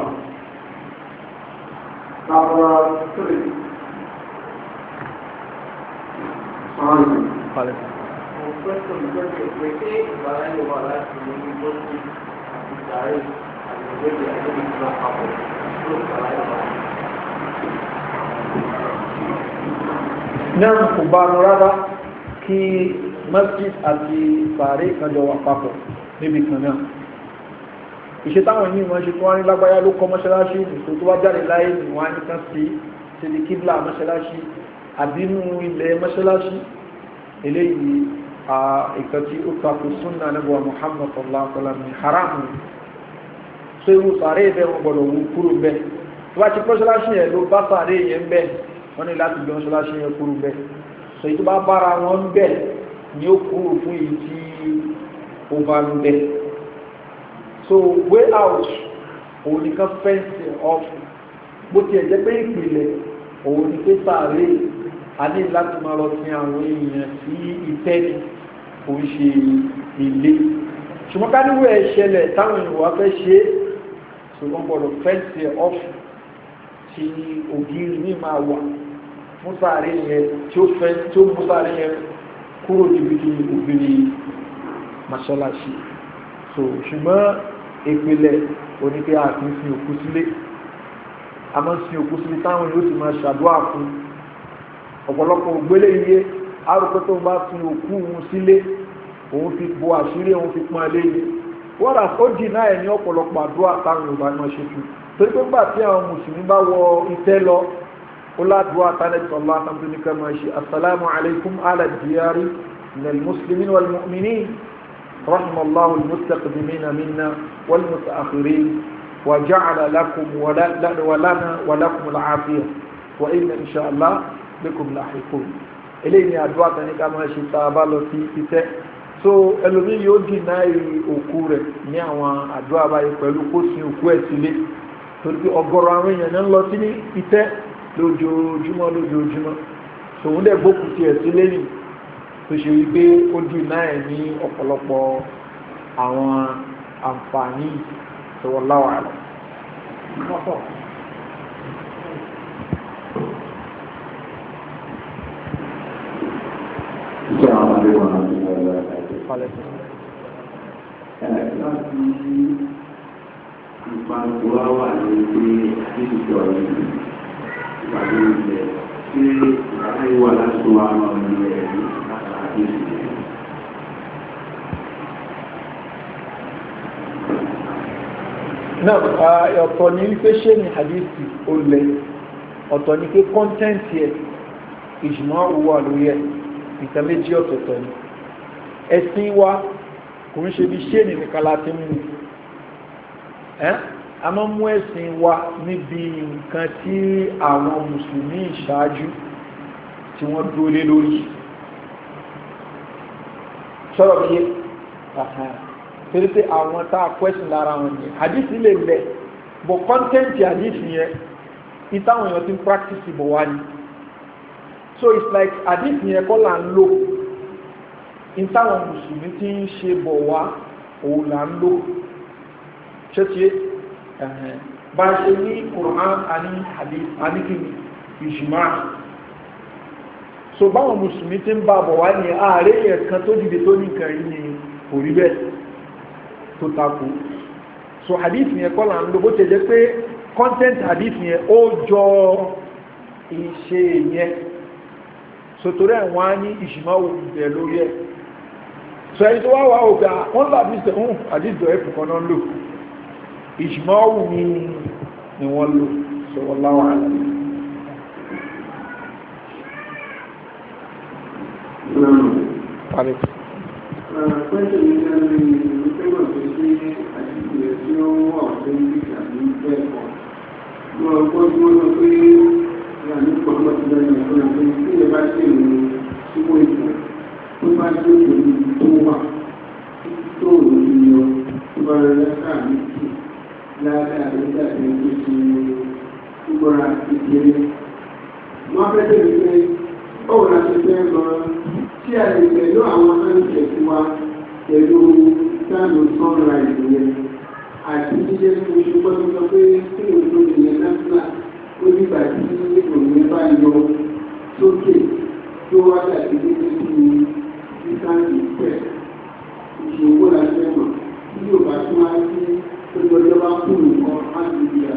Speaker 1: Náà kò bá nù rárá kí masjid àti sàárè kan jọ wà papọ̀ níbi kan náà. Ìṣe táwọn yìí wọ́n ṣe tó wá ní lágbáyá ló kọ́ mọ́ṣáláṣí nìkó tó wá jáde láyé ní wọ́n á ní kan sí ṣe kíbla mọ́ṣáláṣí àbínú ilẹ̀ mọ́ṣáláṣí eléyìí ìkan tí ó takò súnà nígbà Muhammad sallallahu alaihi wasallam ní haramu so irú sàárè bẹ́ẹ̀ wọ́n gbọ́dọ̀ wú kúrò bẹ́ẹ̀ tó bá ti mọ́ṣáláṣí yẹn ló bá sàárè yẹn bẹ́ẹ̀ wọ́n ní láti gbé mọ́ṣáláṣí yẹn kúrò bẹ́ẹ̀ so èyí tó bá bára wọn bẹ́ẹ̀ ni ó kúrò fún èyí tí ó bá ń bẹ́ẹ̀ so way out òun nìkan fẹ́ǹsì off bó tiẹ̀ jẹ́ pé ìpìlẹ̀ òun ní pé sàárè a ní láti máa lọ sí àwọn èèyàn sí ìtẹ́ni kò ń ṣe ilé ṣùgbọ́n ká níwò ẹ̀ ṣẹlẹ̀ táwọn èèyàn wá fẹ́ ṣe ṣùgbọ́n gbọ́dọ̀ fẹ́ǹsì off tí ògiri ní máa wà fún sàárè yẹn tí ó mú sàárè yẹn kúrò níbi ògiri mọ́ṣáláṣí so ṣùgbọ́n ìpìlẹ̀ oníkẹ́ àti sin òkú sílé a máa ń sin òkú sílé táwọn yóò ti máa ṣàdúrà fún ọ̀pọ̀lọpọ̀ ògbélé iye arúgbó tó bá sin òkú òun sílé òun fi bo àṣírí òun fi pọ́n lé ní wọ́n ó dì náà ẹ̀ ní ọ̀pọ̀lọpọ̀ àdúrà táwọn Yorùbá náà ṣe fún torí pé gbà tí àwọn mùsùlùmí bá wọ ìtẹ́ lọ ó ládùúgbò àtàlẹ́sọ̀lá àtàmùtúnikà máa ṣe assalamu alaikum ala diyari minal muslimin wal mu'minin رحم الله المستقدمين منا والمتأخرين وجعل لكم ولنا ولكم العافية وإن إن شاء الله بكم لاحقون eléyìí àdúrà tani ká máa ṣe tá a bá lọ sí ìtẹ́ so ẹlòmíì yóò dìnnà òkú rẹ̀ ní àwọn àdúrà báyìí pẹ̀lú kó sin òkú ẹ̀ sílé torí pé ọ̀gọ̀rọ̀ àwọn èèyàn náà ń lọ sí ìtẹ́ lójoojúmọ́ so òun dẹ̀ gbókùn tiẹ̀ sílé nìyí tó ṣe wípé ó dìnnà ẹ̀ ní ọ̀pọ̀lọpọ̀ àwọn àǹfààní wallahu a'lam.
Speaker 2: Láti ìpàdùwà wà ní pé ìjọ yìí ìpàdé ilẹ̀ tí ìpàdé wà láti wà náà ní ẹ̀rí látàrí ìṣẹ̀lẹ̀.
Speaker 1: Náà ọ̀tọ̀ ní wípé ṣé ní hadithi ó lẹ ọ̀tọ̀ ní pé kọ́ńtẹ́ǹtì ẹ̀ ìjùmọ̀ owó àlóyẹ nǹkan méjì ọ̀tọ̀ọ̀tọ̀ ni ẹ̀sìn wa kò ń ṣe bí ṣé ní nìkan láti mú a máa mú ẹ̀sìn wa níbi nǹkan tí àwọn mùsùlùmí ìṣáájú tí wọ́n dúró lé lórí sọ̀rọ̀ bí torí pé àwọn tá a kwẹ́sìn lára wọn ni àdìsí lè lẹ̀ bọ̀ kọ́ńtẹ́ǹtì àdìsí yẹn ìtàwọn èèyàn ti ń practice bọ̀ wá ni so it's like àdìsí yẹn kọ́ là ń lò ìtàwọn mùsùlùmí ti ń ṣe bọ̀ wá òun là ń lò ṣé tí bá ṣe ní Qur'an àní hadith àníkìní ìjìmá so báwọn mùsùlùmí tí ń bá bọ̀ wá ní ààrẹ ẹ̀kan tó dìde tó ní nǹkan yìí ni kò rí bẹ́ẹ̀ tó takò so hadith yẹn kọ́ là ń lo bó ṣe jẹ́ pé content hadith yẹn ó jọ ìṣe yẹn so torí ẹ̀ wọ́n á ní ìjìmá òbẹ̀ lórí ẹ̀ so ẹni tó wá wá ògbà wọ́n lọ àdíṣẹ́ ẹ̀fù kan náà lò ìjìmá òwú ni wọ́n lò so wallahu a'lam.
Speaker 3: Tí a lè pẹ̀lú àwọn sáńtẹ̀ tí wá pẹ̀lú sáàlù sunrise yẹn àti jíjẹ́ fún ṣùgbọ́n tó sọ pé kí ló tó lè yẹn lásìlá ó nígbà tí òun bá yọ sókè tó wá dàbí gẹ́gẹ́ bí sáńtì pẹ̀ ìṣòwò láti ẹ̀mọ̀ tí yóò bá tún wá sí lójú ọjọ́ bá kú nǹkan láti rí à.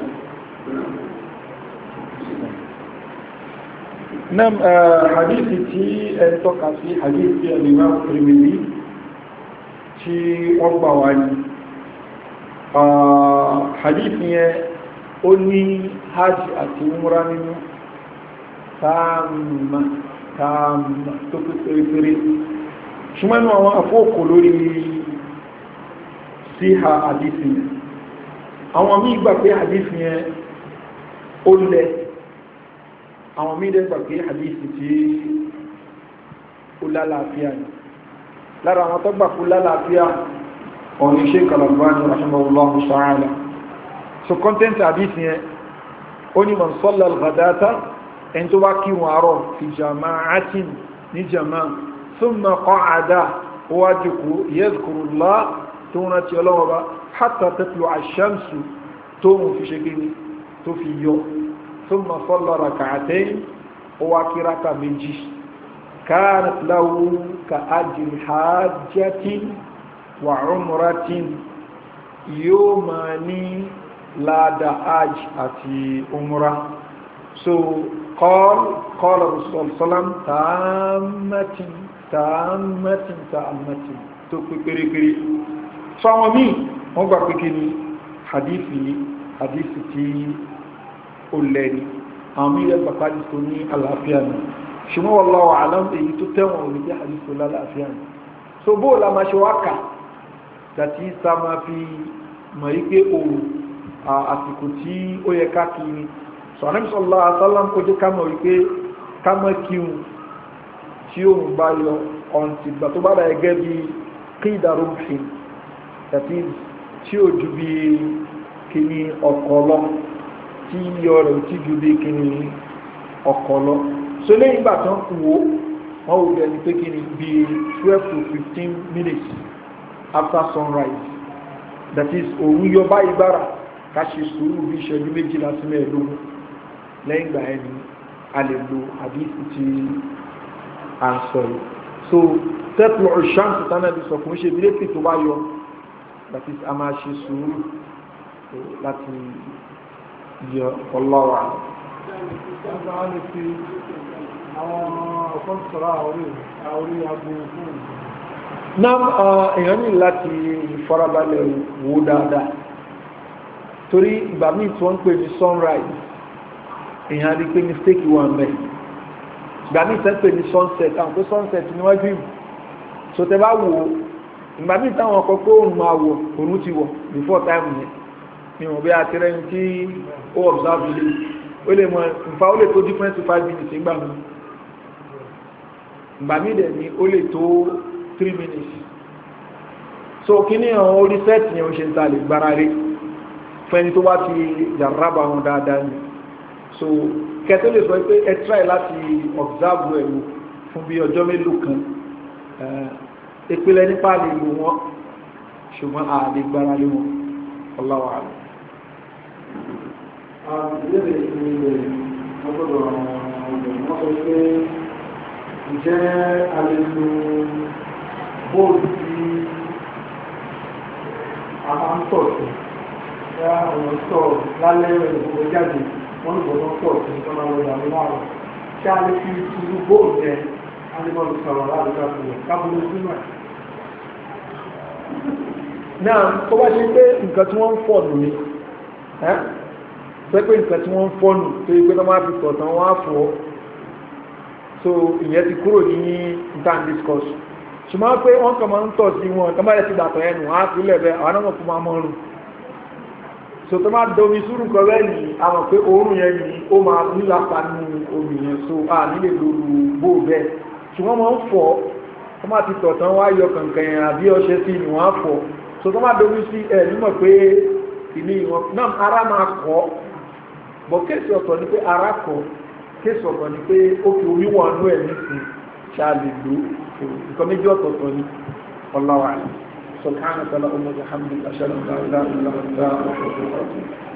Speaker 1: Nam hadithi tí ẹni tọ́ka sí hadithi al-Imam Tirmidhi tí wọ́n gbà wá ní hadithi yẹn ó ní hajj àti umra nínú tààmà tó pépérépéré ṣùgbọ́n ní àwọn afọ́kò lórí síhà hadithi yẹn àwọn míì gbà pé hadithi yẹn ó lẹ́ àwọn mídẹ́ gbà pé hadithi tí ó lálàáfíà ní lára àwọn tó gbà kú lálàáfíà ọ̀nà Shaykh Al-Albani rahimahullahu ta'ala so content hadithi yẹn ó ní man salla al-ghadata ẹni tó bá kírun àárọ̀ fi jama'atin ní jama'a thumma qa'ada ó wá jùkú yadhkurullah tó ń rántí ọlọ́wọ́ bá hatta tatlu'a ash-shamsu tó ń fi ṣe gíní tó fi yọ ثم صلى ركعتين وكرة مجي كانت له كأجر حاجة وعمرة يوماني لا داج أتي عمرة so قال رسول الله صلى الله عليه وسلم تامة تكبري فامي wọ́n gbà pé kí ni hadithi tí ó lẹ́ni àwọn mílẹ̀ bàkàdì tó ní àlàáfíà ní ṣùgbọ́n wallahu a'lam èyí tó tẹ́wọ̀n ò ní jẹ́ hadithi tó lálàáfíà ní so bó la máa ṣe wákà dàtí sá máa fi mọ̀ yí pé òòrùn àsìkò tí ó yẹ káàkiri so Ànábì sallallahu alaihi wasallam kó jẹ́ ká mọ̀ wípé ká mọ̀ kíhun tí òòrùn bá yọ ọ̀ǹtì ìgbà tó bá dà gẹ́gẹ́ bí kídàrú fi dàtí tí ó ju bí kíní ọkọ̀ lọ tí yíyọ rẹ̀ tí ju bí kíní ọkọ̀ lọ so lẹ́yìn ìgbà tó ń kú wo wọ́n wò lẹ́ni pé kíní bí 12 to 15 minutes after sunrise that is òun yọ báyìí gbára ká ṣe sùúrù bí ìṣẹ́jú méjìlá sí mẹ́ẹ̀ẹ́dógún lẹ́yìn ìgbà ẹni a lè lo àdísì tí a ń sọ yìí so tẹ́tù ọ̀ṣáǹtì tánàbí sọ fún ṣe bílẹ̀tì tó bá yọ that is a máa ṣe sùúrù láti yọ ọlọ́wà. Náà èèyàn ní láti farabalẹ̀ wò dáadáa torí ìgbà míì tí wọ́n ń pè ní sunrise èèyàn rí pé mistake wà mẹ́ ìgbà míì tí wọ́n ń pè ní sunset àwọn pé sunset níwájú ìbò so tẹ bá wò ó ìgbà míì táwọn ọkọ̀ pé òun máa wọ̀ òun ti wọ̀ before time yẹn ni wọ́n bí a ti rẹ́ni tí ó observe ilé ó lè mọ nfa ó lè tó different to 5 minutes ìgbà mi ìgbà míì dẹ̀ ni ó lè tó 3 minutes so kí ni àwọn orí set yẹn ó ṣe ń ta lè gbára rí fún ẹni tó bá ti jàrábà wọn dáadáa ni so kẹtọ́ lè sọ pé ẹ try láti observe ẹ̀ wò fún bí ọjọ́ mélòó kan ìpìlẹ̀ nípa lè lò wọ́n ṣùgbọ́n àlè gbára lé wọn Allahu a'lam.
Speaker 2: Ìbéèrè ìpínlẹ̀ ọgbọ́dọ̀ wọ́n sọ pé ǹjẹ́ a lè lo bóòlù tí a máa ń tọ̀ sí yá ọ̀nà tọ̀ lálẹ́ ìwé jáde wọ́n ní bọ̀dọ̀ tọ̀ sí ọ̀nà ìwé àwọn márùn ṣé a lè fi irú bóòlù yẹn a lè máa sọ̀rọ̀ láti káàkiri káàkiri sínú ẹ̀.
Speaker 1: Náà tó bá ṣe pé nǹkan tí wọ́n ń fọ̀ nù ni pẹ́pẹ́ nǹkan tí wọ́n ń fọ́ nù tó yẹ pé tó máa fi tọ̀ tán wọ́n á fọ́ so ìyẹn ti kúrò ní intern discourse ṣùgbọ́n pé wọ́n kàn máa ń tọ̀ sí wọn tó máa yẹ ti dàtọ̀ ẹnu á fi lẹ̀ àwọn náà fún máa mọ́rùn so tó máa domi sùúrù kan bẹ́ẹ̀ ni àwọn pé òórùn yẹn ni ó máa nílapa nínú omi yẹn so a nílè lóru bó bẹ́ẹ̀ ṣùgbọ́n wọ́n ń fọ́ tó máa ti tọ̀ tán wá yọ kànkàn yẹn àbí ọṣẹ sí ni wọ́n á fọ́ so tó máa domi sí ẹ̀ nímọ̀ pé ìní wọn náà ara máa kọ́ bọ̀ kéèsì ọ̀tọ̀ ni pé ara kọ́ kéèsì ọ̀tọ̀ ni pé ó fi omi wọ̀ ọ́nú ẹ̀ nísìn ṣáà lè lò nǹkan méjì ọ̀tọ̀ọ̀tọ̀ ni Allahu a'lam. Subhanaka Allahumma wa bihamdika ashhadu an la ilaha illa anta astaghfiruka wa atubu ilayk.